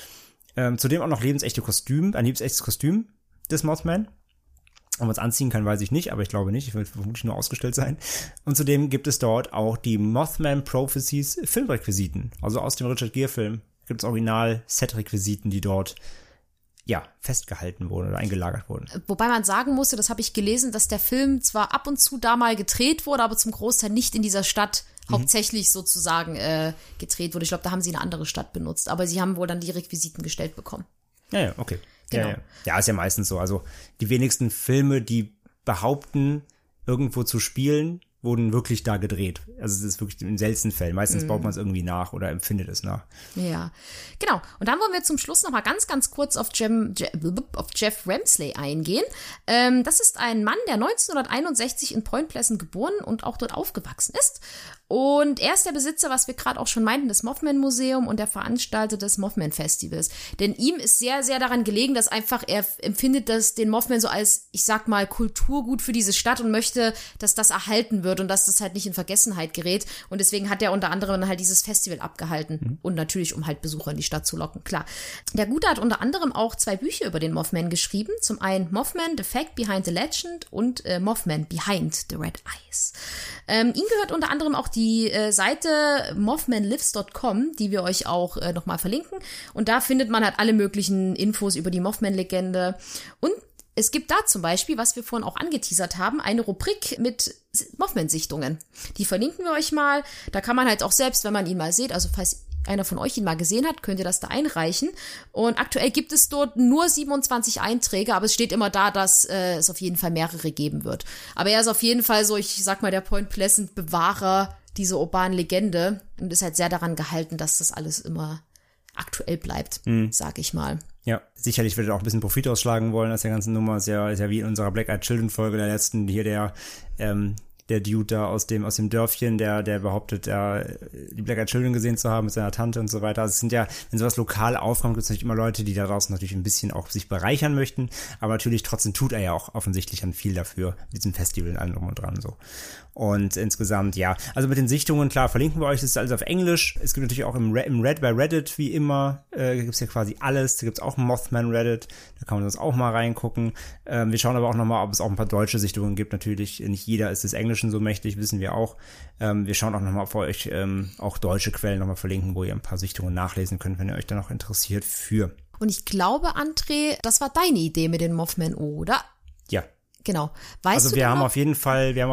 Zudem auch noch ein lebensechtes Kostüm des Mothman. Ob man es anziehen kann, weiß ich nicht, aber ich glaube nicht. Ich will vermutlich nur ausgestellt sein. Und zudem gibt es dort auch die Mothman Prophecies Filmrequisiten. Also aus dem Richard Gere Film gibt es Original-Set-Requisiten, die dort festgehalten wurden oder eingelagert wurden. Wobei man sagen musste, das habe ich gelesen, dass der Film zwar ab und zu da mal gedreht wurde, aber zum Großteil nicht in dieser Stadt hauptsächlich sozusagen gedreht wurde. Ich glaube, da haben sie eine andere Stadt benutzt. Aber sie haben wohl dann die Requisiten gestellt bekommen. Ja, okay. Genau. Ja, ist ja meistens so. Also die wenigsten Filme, die behaupten, irgendwo zu spielen, wurden wirklich da gedreht. Also es ist wirklich in seltenen Fällen. Meistens baut man es irgendwie nach oder empfindet es nach. Ja, genau. Und dann wollen wir zum Schluss noch mal ganz, ganz kurz auf Jeff Wamsley eingehen. Das ist ein Mann, der 1961 in Point Pleasant geboren und auch dort aufgewachsen ist. Und er ist der Besitzer, was wir gerade auch schon meinten, des Mothman-Museum und der Veranstalter des Mothman-Festivals. Denn ihm ist sehr, sehr daran gelegen, dass einfach er empfindet, dass den Mothman so als, ich sag mal, Kulturgut für diese Stadt und möchte, dass das erhalten wird und dass das halt nicht in Vergessenheit gerät. Und deswegen hat er unter anderem halt dieses Festival abgehalten. Und natürlich, um halt Besucher in die Stadt zu locken, klar. Der Gute hat unter anderem auch 2 Bücher über den Mothman geschrieben. Zum einen Mothman, The Fact Behind the Legend und Mothman Behind the Red Eyes. Ihm gehört unter anderem auch die Seite mothmanlives.com, die wir euch auch nochmal verlinken. Und da findet man halt alle möglichen Infos über die Mothman-Legende. Und es gibt da zum Beispiel, was wir vorhin auch angeteasert haben, eine Rubrik mit Mothman-Sichtungen. Die verlinken wir euch mal. Da kann man halt auch selbst, wenn man ihn mal sieht, also falls einer von euch ihn mal gesehen hat, könnt ihr das da einreichen. Und aktuell gibt es dort nur 27 Einträge, aber es steht immer da, dass es auf jeden Fall mehrere geben wird. Aber er ist auf jeden Fall so, ich sag mal, der Point Pleasant Bewahrer dieser urbanen Legende und ist halt sehr daran gehalten, dass das alles immer aktuell bleibt, sag ich mal. Ja, sicherlich wird er auch ein bisschen Profit ausschlagen wollen aus der ganzen Nummer. Ist ja wie in unserer Black Eyed Children Folge der letzten, hier der Dude da aus dem Dörfchen, der behauptet, die Black Eyed Children gesehen zu haben mit seiner Tante und so weiter. Also es sind ja, wenn sowas lokal aufkommt, gibt es natürlich immer Leute, die da draußen natürlich ein bisschen auch sich bereichern möchten, aber natürlich trotzdem tut er ja auch offensichtlich dann viel dafür, mit diesem Festival und allem drum und dran so. Und insgesamt, ja, also mit den Sichtungen, klar, verlinken wir euch, das ist alles auf Englisch. Es gibt natürlich auch bei Reddit, wie immer, gibt's ja quasi alles. Da gibt's auch Mothman Reddit, da kann man uns auch mal reingucken. Wir schauen aber auch nochmal, ob es auch ein paar deutsche Sichtungen gibt. Natürlich, nicht jeder ist des Englischen so mächtig, wissen wir auch. Wir schauen auch nochmal, ob wir euch auch deutsche Quellen nochmal verlinken, wo ihr ein paar Sichtungen nachlesen könnt, wenn ihr euch da noch interessiert für. Und ich glaube, André, das war deine Idee mit den Mothman, oder? Ja. Genau. Weißt du wir haben auf jeden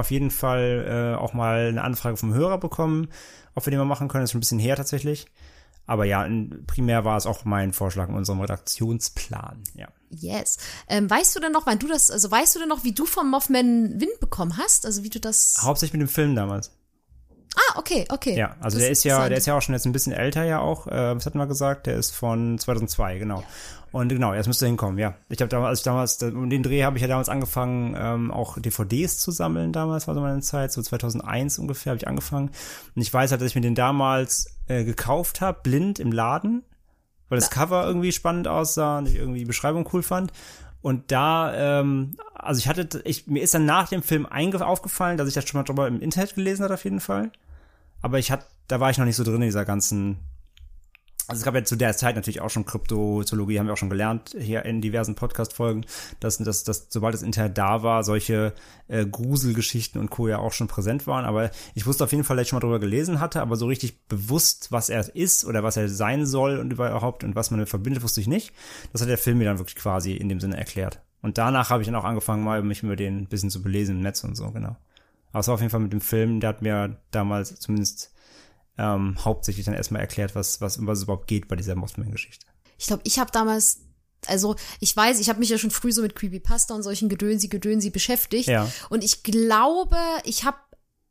Fall auch mal eine Anfrage vom Hörer bekommen, ob wir den mal machen können. Das ist schon ein bisschen her tatsächlich. Aber ja, primär war es auch mein Vorschlag in unserem Redaktionsplan, ja. Yes. Weißt du denn noch, wie du vom Mothman Wind bekommen hast? Also wie du das... Hauptsächlich mit dem Film damals. Ah, okay. Ja, also der ist ja auch schon jetzt ein bisschen älter ja auch. Was hatten wir gesagt? Der ist von 2002, genau. Ja. Und genau, jetzt müsste hinkommen, ja. Ich habe um den Dreh habe ich ja damals angefangen, auch DVDs zu sammeln damals, war so meine Zeit, so 2001 ungefähr habe ich angefangen. Und ich weiß halt, dass ich mir den damals gekauft habe, blind im Laden, weil das Cover irgendwie spannend aussah und ich irgendwie die Beschreibung cool fand. Und da, mir ist dann nach dem Film aufgefallen, dass ich das schon mal drüber im Internet gelesen habe auf jeden Fall. Aber da war ich noch nicht so drin in dieser ganzen, also es gab ja zu der Zeit natürlich auch schon Kryptozoologie, haben wir auch schon gelernt hier in diversen Podcast-Folgen, dass sobald das Internet da war, solche Gruselgeschichten und Co. ja auch schon präsent waren. Aber ich wusste auf jeden Fall, dass ich schon mal drüber gelesen hatte, aber so richtig bewusst, was er ist oder was er sein soll und überhaupt und was man damit verbindet, wusste ich nicht. Das hat der Film mir dann wirklich quasi in dem Sinne erklärt. Und danach habe ich dann auch angefangen, mal mich über den ein bisschen zu belesen im Netz und so, genau. Aber es war auf jeden Fall mit dem Film, der hat mir damals zumindest hauptsächlich dann erstmal erklärt, was es überhaupt geht bei dieser Mothman-Geschichte. Ich glaube, ich habe damals, also ich weiß, ich habe mich ja schon früh so mit Creepypasta und solchen Gedönsi beschäftigt. Ja. Und ich glaube, ich habe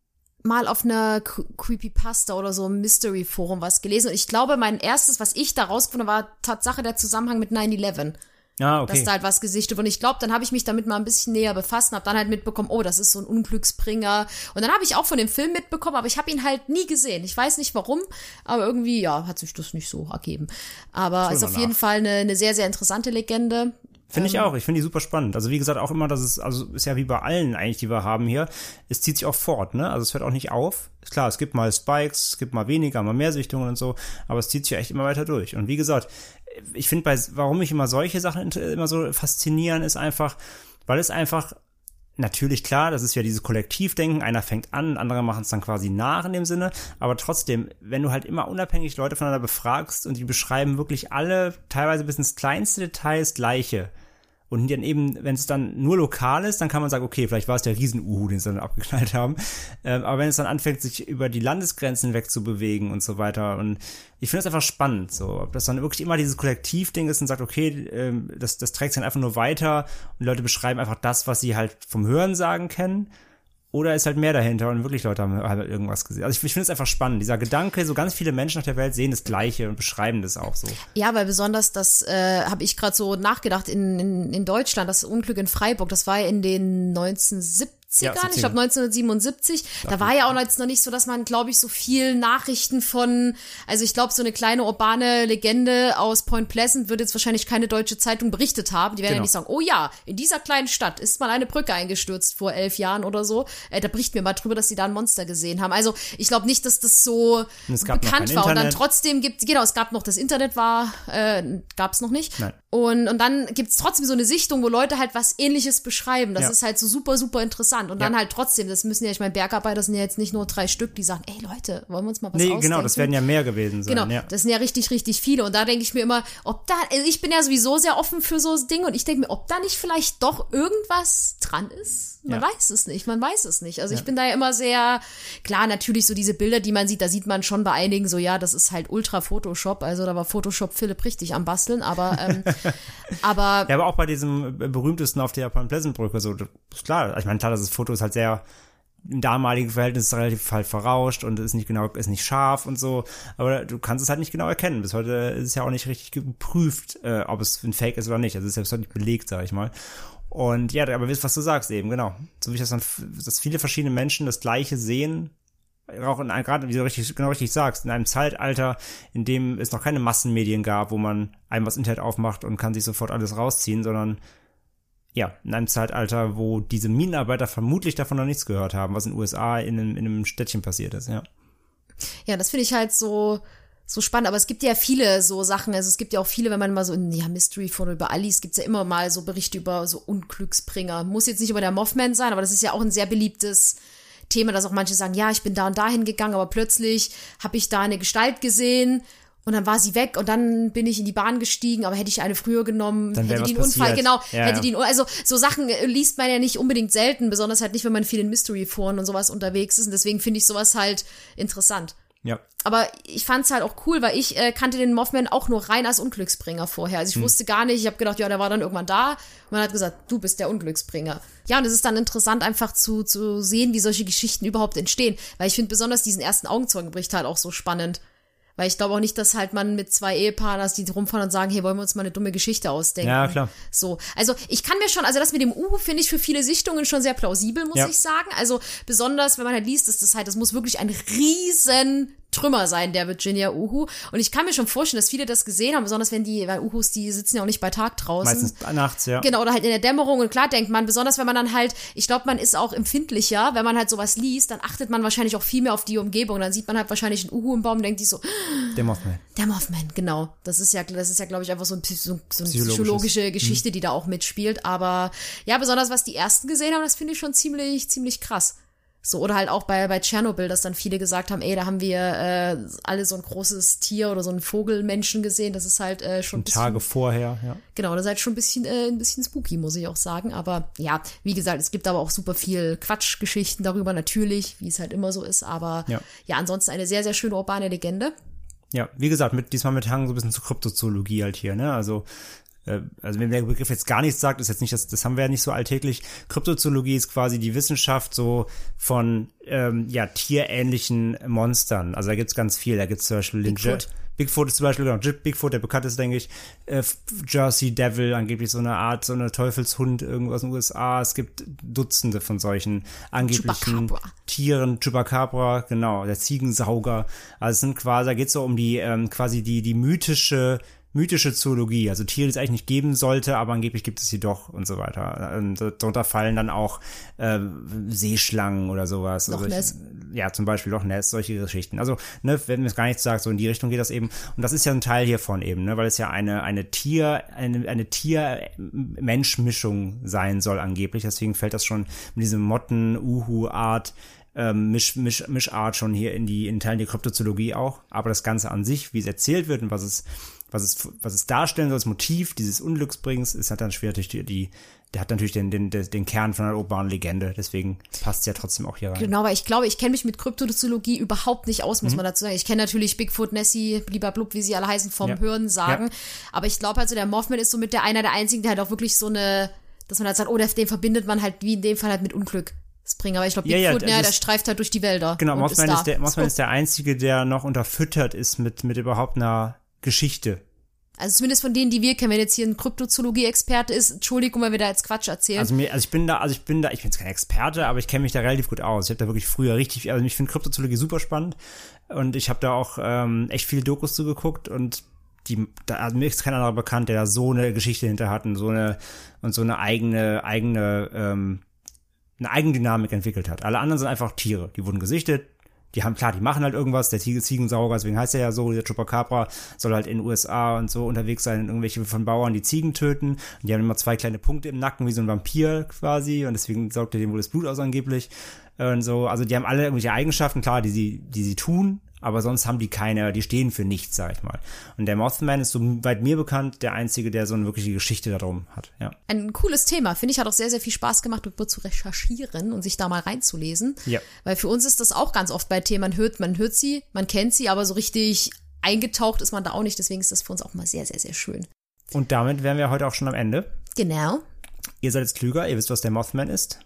mal auf einer Creepypasta oder so im Mystery-Forum was gelesen. Und ich glaube, mein erstes, was ich da rausgefunden habe, war Tatsache der Zusammenhang mit 9/11. Ah, okay. Dass da halt was gesichtet wird. Und ich glaube, dann habe ich mich damit mal ein bisschen näher befasst und habe dann halt mitbekommen, oh, das ist so ein Unglücksbringer. Und dann habe ich auch von dem Film mitbekommen, aber ich habe ihn halt nie gesehen. Ich weiß nicht warum, aber irgendwie, ja, hat sich das nicht so ergeben. Aber es ist auf jeden Fall eine sehr, sehr interessante Legende. Finde ich auch. Ich finde die super spannend. Also wie gesagt, auch immer, ist ja wie bei allen eigentlich, die wir haben hier. Es zieht sich auch fort, ne? Also es hört auch nicht auf. Ist klar, es gibt mal Spikes, es gibt mal weniger, mal mehr Sichtungen und so. Aber es zieht sich ja echt immer weiter durch. Und wie gesagt, ich finde, warum mich immer solche Sachen immer so faszinieren, ist einfach, weil es einfach, natürlich klar, das ist ja dieses Kollektivdenken, einer fängt an, andere machen es dann quasi nach in dem Sinne, aber trotzdem, wenn du halt immer unabhängig Leute voneinander befragst und die beschreiben wirklich alle, teilweise bis ins kleinste Detail das Gleiche. Und dann eben, wenn es dann nur lokal ist, dann kann man sagen, okay, vielleicht war es der Riesen-Uhu, den sie dann abgeknallt haben. Aber wenn es dann anfängt, sich über die Landesgrenzen wegzubewegen und so weiter, und ich finde das einfach spannend, so, ob das dann wirklich immer dieses Kollektivding ist und sagt, okay, das trägt sich dann einfach nur weiter und die Leute beschreiben einfach das, was sie halt vom Hörensagen kennen. Oder ist halt mehr dahinter und wirklich Leute haben halt irgendwas gesehen. Also ich finde es einfach spannend. Dieser Gedanke, so ganz viele Menschen auf der Welt sehen das Gleiche und beschreiben das auch so. Ja, weil besonders das habe ich gerade so nachgedacht in Deutschland, das Unglück in Freiburg, das war ja in den 1970 Ich glaube 1977. Da war ja auch jetzt noch nicht so, dass man, glaube ich, so viel Nachrichten von, also ich glaube, so eine kleine urbane Legende aus Point Pleasant wird jetzt wahrscheinlich keine deutsche Zeitung berichtet haben. Die werden ja nicht sagen, oh ja, in dieser kleinen Stadt ist mal eine Brücke eingestürzt vor 11 Jahren oder so. Da berichten wir mal drüber, dass sie da ein Monster gesehen haben. Also ich glaube nicht, dass das so bekannt war. Und dann trotzdem es gab noch das Internet, gab es noch nicht. Nein. Und dann gibt's trotzdem so eine Sichtung, wo Leute halt was Ähnliches beschreiben. Das ist halt so super, super interessant. Und dann halt trotzdem, das müssen ja, ich meine, Bergarbeiter sind ja jetzt nicht nur 3 Stück, die sagen, ey Leute, wollen wir uns mal was ausdenken? Genau, das werden ja mehr gewesen sein. Genau, das sind ja richtig, richtig viele. Und da denke ich mir immer, ich bin ja sowieso sehr offen für so Dinge und ich denke mir, ob da nicht vielleicht doch irgendwas dran ist. Man weiß es nicht. Also ich bin da ja immer sehr, klar, natürlich so diese Bilder, die man sieht, da sieht man schon bei einigen so, ja, das ist halt ultra Photoshop, also da war Photoshop Philipp richtig am Basteln, aber aber auch bei diesem berühmtesten auf der Point Pleasant Brücke, so, klar, ich meine, klar, das Foto ist halt sehr im damaligen Verhältnis relativ halt verrauscht und ist nicht scharf und so, aber du kannst es halt nicht genau erkennen. Bis heute ist es ja auch nicht richtig geprüft, ob es ein Fake ist oder nicht. Also es ist ja bis heute nicht belegt, sag ich mal. Und ja, aber was du sagst eben, genau. So wie das dann, dass viele verschiedene Menschen das Gleiche sehen, auch gerade, wie du richtig sagst, in einem Zeitalter, in dem es noch keine Massenmedien gab, wo man einmal das Internet aufmacht und kann sich sofort alles rausziehen, sondern ja, in einem Zeitalter, wo diese Minenarbeiter vermutlich davon noch nichts gehört haben, was in den USA in einem Städtchen passiert ist, ja. Ja, das finde ich halt so spannend, aber es gibt ja viele so Sachen, also es gibt ja auch viele, wenn man mal so in Mystery-Foren über Alice, gibt's ja immer mal so Berichte über so Unglücksbringer. Muss jetzt nicht über der Mothman sein, aber das ist ja auch ein sehr beliebtes Thema, dass auch manche sagen, ja, ich bin da und dahin gegangen, aber plötzlich habe ich da eine Gestalt gesehen und dann war sie weg und dann bin ich in die Bahn gestiegen, aber hätte ich eine früher genommen, hätte die einen Unfall, also so Sachen liest man ja nicht unbedingt selten, besonders halt nicht, wenn man viel in Mystery-Foren und sowas unterwegs ist und deswegen finde ich sowas halt interessant. Ja. Aber ich fand's halt auch cool, weil ich kannte den Mothman auch nur rein als Unglücksbringer vorher. Also ich wusste gar nicht, ich habe gedacht, ja, der war dann irgendwann da. Und man hat gesagt, du bist der Unglücksbringer. Ja, und es ist dann interessant einfach zu sehen, wie solche Geschichten überhaupt entstehen. Weil ich finde besonders diesen ersten Augenzeugenbericht halt auch so spannend. Weil ich glaube auch nicht, dass halt man mit 2 Ehepaaren, die rumfahren und sagen, hey, wollen wir uns mal eine dumme Geschichte ausdenken. Ja, klar. So, also ich kann mir schon, also das mit dem Uhu finde ich für viele Sichtungen schon sehr plausibel, muss ich sagen. Also besonders, wenn man halt liest, das muss wirklich ein riesen Trümmer sein, der Virginia Uhu. Und ich kann mir schon vorstellen, dass viele das gesehen haben, besonders weil Uhus, die sitzen ja auch nicht bei Tag draußen. Meistens nachts, ja. Genau, oder halt in der Dämmerung. Und klar denkt man, besonders wenn man dann halt, ich glaube, man ist auch empfindlicher, wenn man halt sowas liest, dann achtet man wahrscheinlich auch viel mehr auf die Umgebung. Dann sieht man halt wahrscheinlich einen Uhu im Baum und denkt sich so, der Mothman. Der Mothman, genau. Das ist ja, glaube ich, einfach so eine psychologische Geschichte, die da auch mitspielt. Aber ja, besonders was die Ersten gesehen haben, das finde ich schon ziemlich, ziemlich krass. So, oder halt auch bei Tschernobyl, dass dann viele gesagt haben, ey, da haben wir alle so ein großes Tier oder so einen Vogelmenschen gesehen. Das ist halt schon ein bisschen, Tage vorher, ja. Genau, das ist halt schon ein bisschen spooky, muss ich auch sagen. Aber ja, wie gesagt, es gibt aber auch super viel Quatschgeschichten darüber, natürlich, wie es halt immer so ist. Aber ja, ansonsten eine sehr, sehr schöne urbane Legende. Ja, wie gesagt, diesmal mit Hang so ein bisschen zur Kryptozoologie halt hier, ne? Also wenn der Begriff jetzt gar nichts sagt, ist jetzt nicht, das haben wir ja nicht so alltäglich. Kryptozoologie ist quasi die Wissenschaft so von tierähnlichen Monstern. Also da gibt's ganz viel. Da gibt's zum Beispiel Bigfoot ist zum Beispiel, genau, Bigfoot, der bekannteste, denke ich. Jersey Devil, angeblich so eine Teufelshund irgendwo aus den USA. Es gibt Dutzende von solchen angeblichen Tieren. Chupacabra, genau, der Ziegensauger. Also es sind quasi, da geht's so um die quasi die mythische Zoologie, also Tiere, die es eigentlich nicht geben sollte, aber angeblich gibt es sie doch und so weiter. Und darunter fallen dann auch Seeschlangen oder sowas. Loch Ness. Ja, zum Beispiel Loch Ness, solche Geschichten. Also, ne, wenn mir es gar nichts sagt, so in die Richtung geht das eben. Und das ist ja ein Teil hiervon eben, ne, weil es ja eine Tier-Mensch-Mischung sein soll angeblich. Deswegen fällt das schon mit diesem Motten-Uhu-Art Mischart schon hier in Teilen der Kryptozoologie auch. Aber das Ganze an sich, wie es erzählt wird und was es darstellen soll, das Motiv dieses Unglücksbringens, ist halt dann schwer natürlich der hat natürlich den Kern von einer urbanen Legende, deswegen passt es ja trotzdem auch hier rein. Genau, aber ich glaube, ich kenne mich mit Kryptozoologie überhaupt nicht aus, muss man dazu sagen. Ich kenne natürlich Bigfoot, Nessie, Blub, wie sie alle heißen, vom Hören sagen, aber ich glaube also, der Mothman ist so mit einer der einzigen, der halt auch wirklich so dass man halt sagt, oh, den verbindet man halt, wie in dem Fall halt mit Unglücksbringer, aber ich glaube, Bigfoot, der streift halt durch die Wälder. Genau, Mothman ist der Einzige, der noch unterfüttert ist mit überhaupt einer Geschichte. Also zumindest von denen, die wir kennen, wenn jetzt hier ein Kryptozoologie-Experte ist, Entschuldigung, wenn wir da jetzt Quatsch erzählen. Ich bin jetzt kein Experte, aber ich kenne mich da relativ gut aus. Ich habe da wirklich früher ich finde Kryptozoologie super spannend und ich habe da auch echt viele Dokus zugeguckt und mir ist kein anderer bekannt, der da so eine Geschichte hinter hat und so eine eigene Eigendynamik entwickelt hat. Alle anderen sind einfach Tiere, die wurden gesichtet. Die machen halt irgendwas, der Ziegensauger, deswegen heißt er ja so, der Chupacabra soll halt in den USA und so unterwegs sein, irgendwelche von Bauern, die Ziegen töten. Und die haben immer 2 kleine Punkte im Nacken, wie so ein Vampir quasi, und deswegen saugt er dem wohl das Blut aus angeblich. Und so, also die haben alle irgendwelche Eigenschaften, klar, die sie tun, aber sonst haben die die stehen für nichts, sag ich mal. Und der Mothman ist, soweit mir bekannt, der Einzige, der so eine wirkliche Geschichte darum hat, ja. Ein cooles Thema, finde ich, hat auch sehr, sehr viel Spaß gemacht, darüber zu recherchieren und sich da mal reinzulesen. Ja. Weil für uns ist das auch ganz oft bei Themen, man hört sie, man kennt sie, aber so richtig eingetaucht ist man da auch nicht, deswegen ist das für uns auch mal sehr, sehr, sehr schön. Und damit wären wir heute auch schon am Ende. Genau. Ihr seid jetzt klüger, ihr wisst, was der Mothman ist.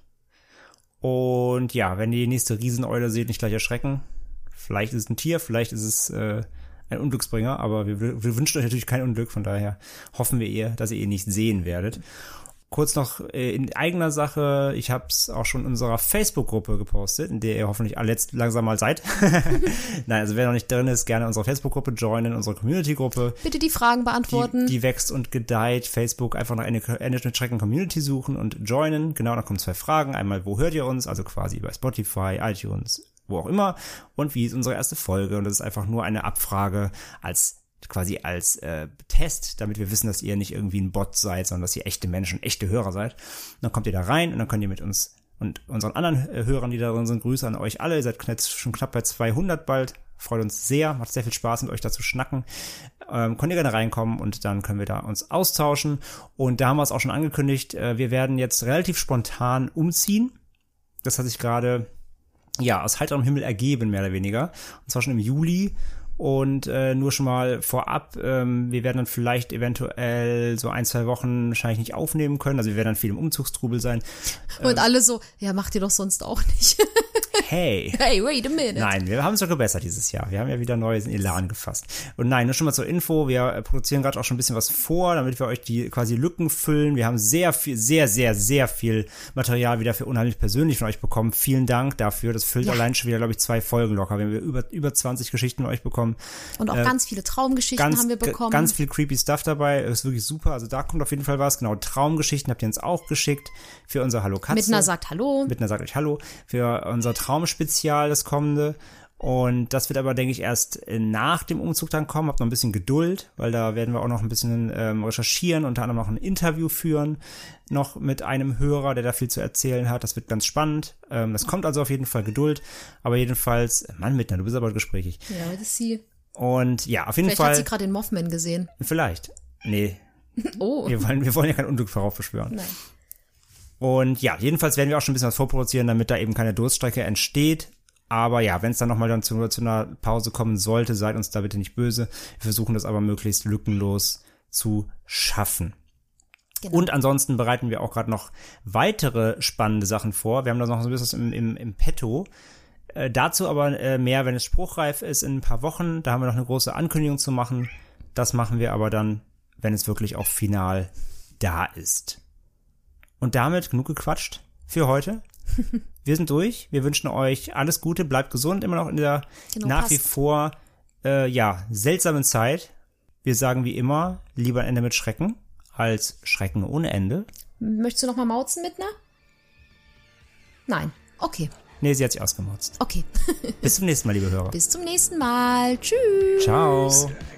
Und ja, wenn ihr die nächste Rieseneule seht, nicht gleich erschrecken. Vielleicht ist es ein Tier, vielleicht ist es ein Unglücksbringer, aber wir wünschen euch natürlich kein Unglück, von daher hoffen wir dass ihr ihn nicht sehen werdet. Kurz noch in eigener Sache, ich habe es auch schon in unserer Facebook-Gruppe gepostet, in der ihr hoffentlich alle jetzt langsam mal seid. Nein, also wer noch nicht drin ist, gerne unsere Facebook-Gruppe joinen, unsere Community-Gruppe. Bitte die Fragen beantworten. Die wächst und gedeiht. Facebook einfach nach Ende mit Schrecken Community suchen und joinen. Genau, da kommen 2 Fragen. Einmal, wo hört ihr uns? Also quasi bei Spotify, iTunes, wo auch immer. Und wie ist unsere erste Folge? Und das ist einfach nur eine Abfrage als Test, damit wir wissen, dass ihr nicht irgendwie ein Bot seid, sondern dass ihr echte Menschen, echte Hörer seid. Und dann kommt ihr da rein und dann könnt ihr mit uns und unseren anderen Hörern, die da drin sind, Grüße an euch alle. Ihr seid jetzt schon knapp bei 200 bald. Freut uns sehr, macht sehr viel Spaß, mit euch da zu schnacken. Könnt ihr gerne reinkommen und dann können wir da uns austauschen. Und da haben wir es auch schon angekündigt, wir werden jetzt relativ spontan umziehen. Das hat sich gerade aus heiterem Himmel ergeben, mehr oder weniger. Und zwar schon im Juli. Und nur schon mal vorab, wir werden dann vielleicht eventuell so 1-2 Wochen wahrscheinlich nicht aufnehmen können. Also wir werden dann viel im Umzugstrubel sein. Und alle so, ja, macht ihr doch sonst auch nicht. Hey, wait a minute. Nein, wir haben es doch gebessert dieses Jahr. Wir haben ja wieder neues Elan gefasst. Und nein, nur schon mal zur Info, wir produzieren gerade auch schon ein bisschen was vor, damit wir euch die quasi Lücken füllen. Wir haben sehr viel Material wieder für unheimlich persönlich von euch bekommen. Vielen Dank dafür. Das füllt allein schon wieder, glaube ich, 2 Folgen locker. Wir haben über 20 Geschichten von euch bekommen. Und auch ganz viele Traumgeschichten haben wir bekommen. Ganz viel creepy Stuff dabei. Das ist wirklich super. Also da kommt auf jeden Fall was. Genau, Traumgeschichten habt ihr uns auch geschickt für unser Hallo Katze. Mittner sagt Hallo. Mittner sagt euch Hallo. Für unser Traumspezial, das kommende. Und das wird aber, denke ich, erst nach dem Umzug dann kommen. Habt noch ein bisschen Geduld, weil da werden wir auch noch ein bisschen recherchieren, unter anderem noch ein Interview führen, noch mit einem Hörer, der da viel zu erzählen hat. Das wird ganz spannend. Das kommt also auf jeden Fall Geduld. Aber jedenfalls, Mann, Mittner, du bist aber gesprächig. Ja, das ist sie. Und ja, auf jeden Vielleicht Fall. hat sie gerade den Mothman gesehen. Vielleicht. Nee. Oh. Wir wollen ja kein Unglück voraufbeschwören. Nein. Und ja, jedenfalls werden wir auch schon ein bisschen was vorproduzieren, damit da eben keine Durststrecke entsteht. Aber ja, wenn es dann nochmal dann zu einer Pause kommen sollte, seid uns da bitte nicht böse. Wir versuchen das aber möglichst lückenlos zu schaffen. Genau. Und ansonsten bereiten wir auch gerade noch weitere spannende Sachen vor. Wir haben da noch so ein bisschen im Petto. Dazu aber mehr, wenn es spruchreif ist, in ein paar Wochen. Da haben wir noch eine große Ankündigung zu machen. Das machen wir aber dann, wenn es wirklich auch final da ist. Und damit genug gequatscht für heute. Wir sind durch. Wir wünschen euch alles Gute. Bleibt gesund. Immer noch in der nach wie vor seltsamen Zeit. Wir sagen wie immer, lieber ein Ende mit Schrecken als Schrecken ohne Ende. Möchtest du noch mal mauzen, Mittner? Nein. Okay. Nee, sie hat sich ausgemauzt. Okay. Bis zum nächsten Mal, liebe Hörer. Bis zum nächsten Mal. Tschüss. Ciao.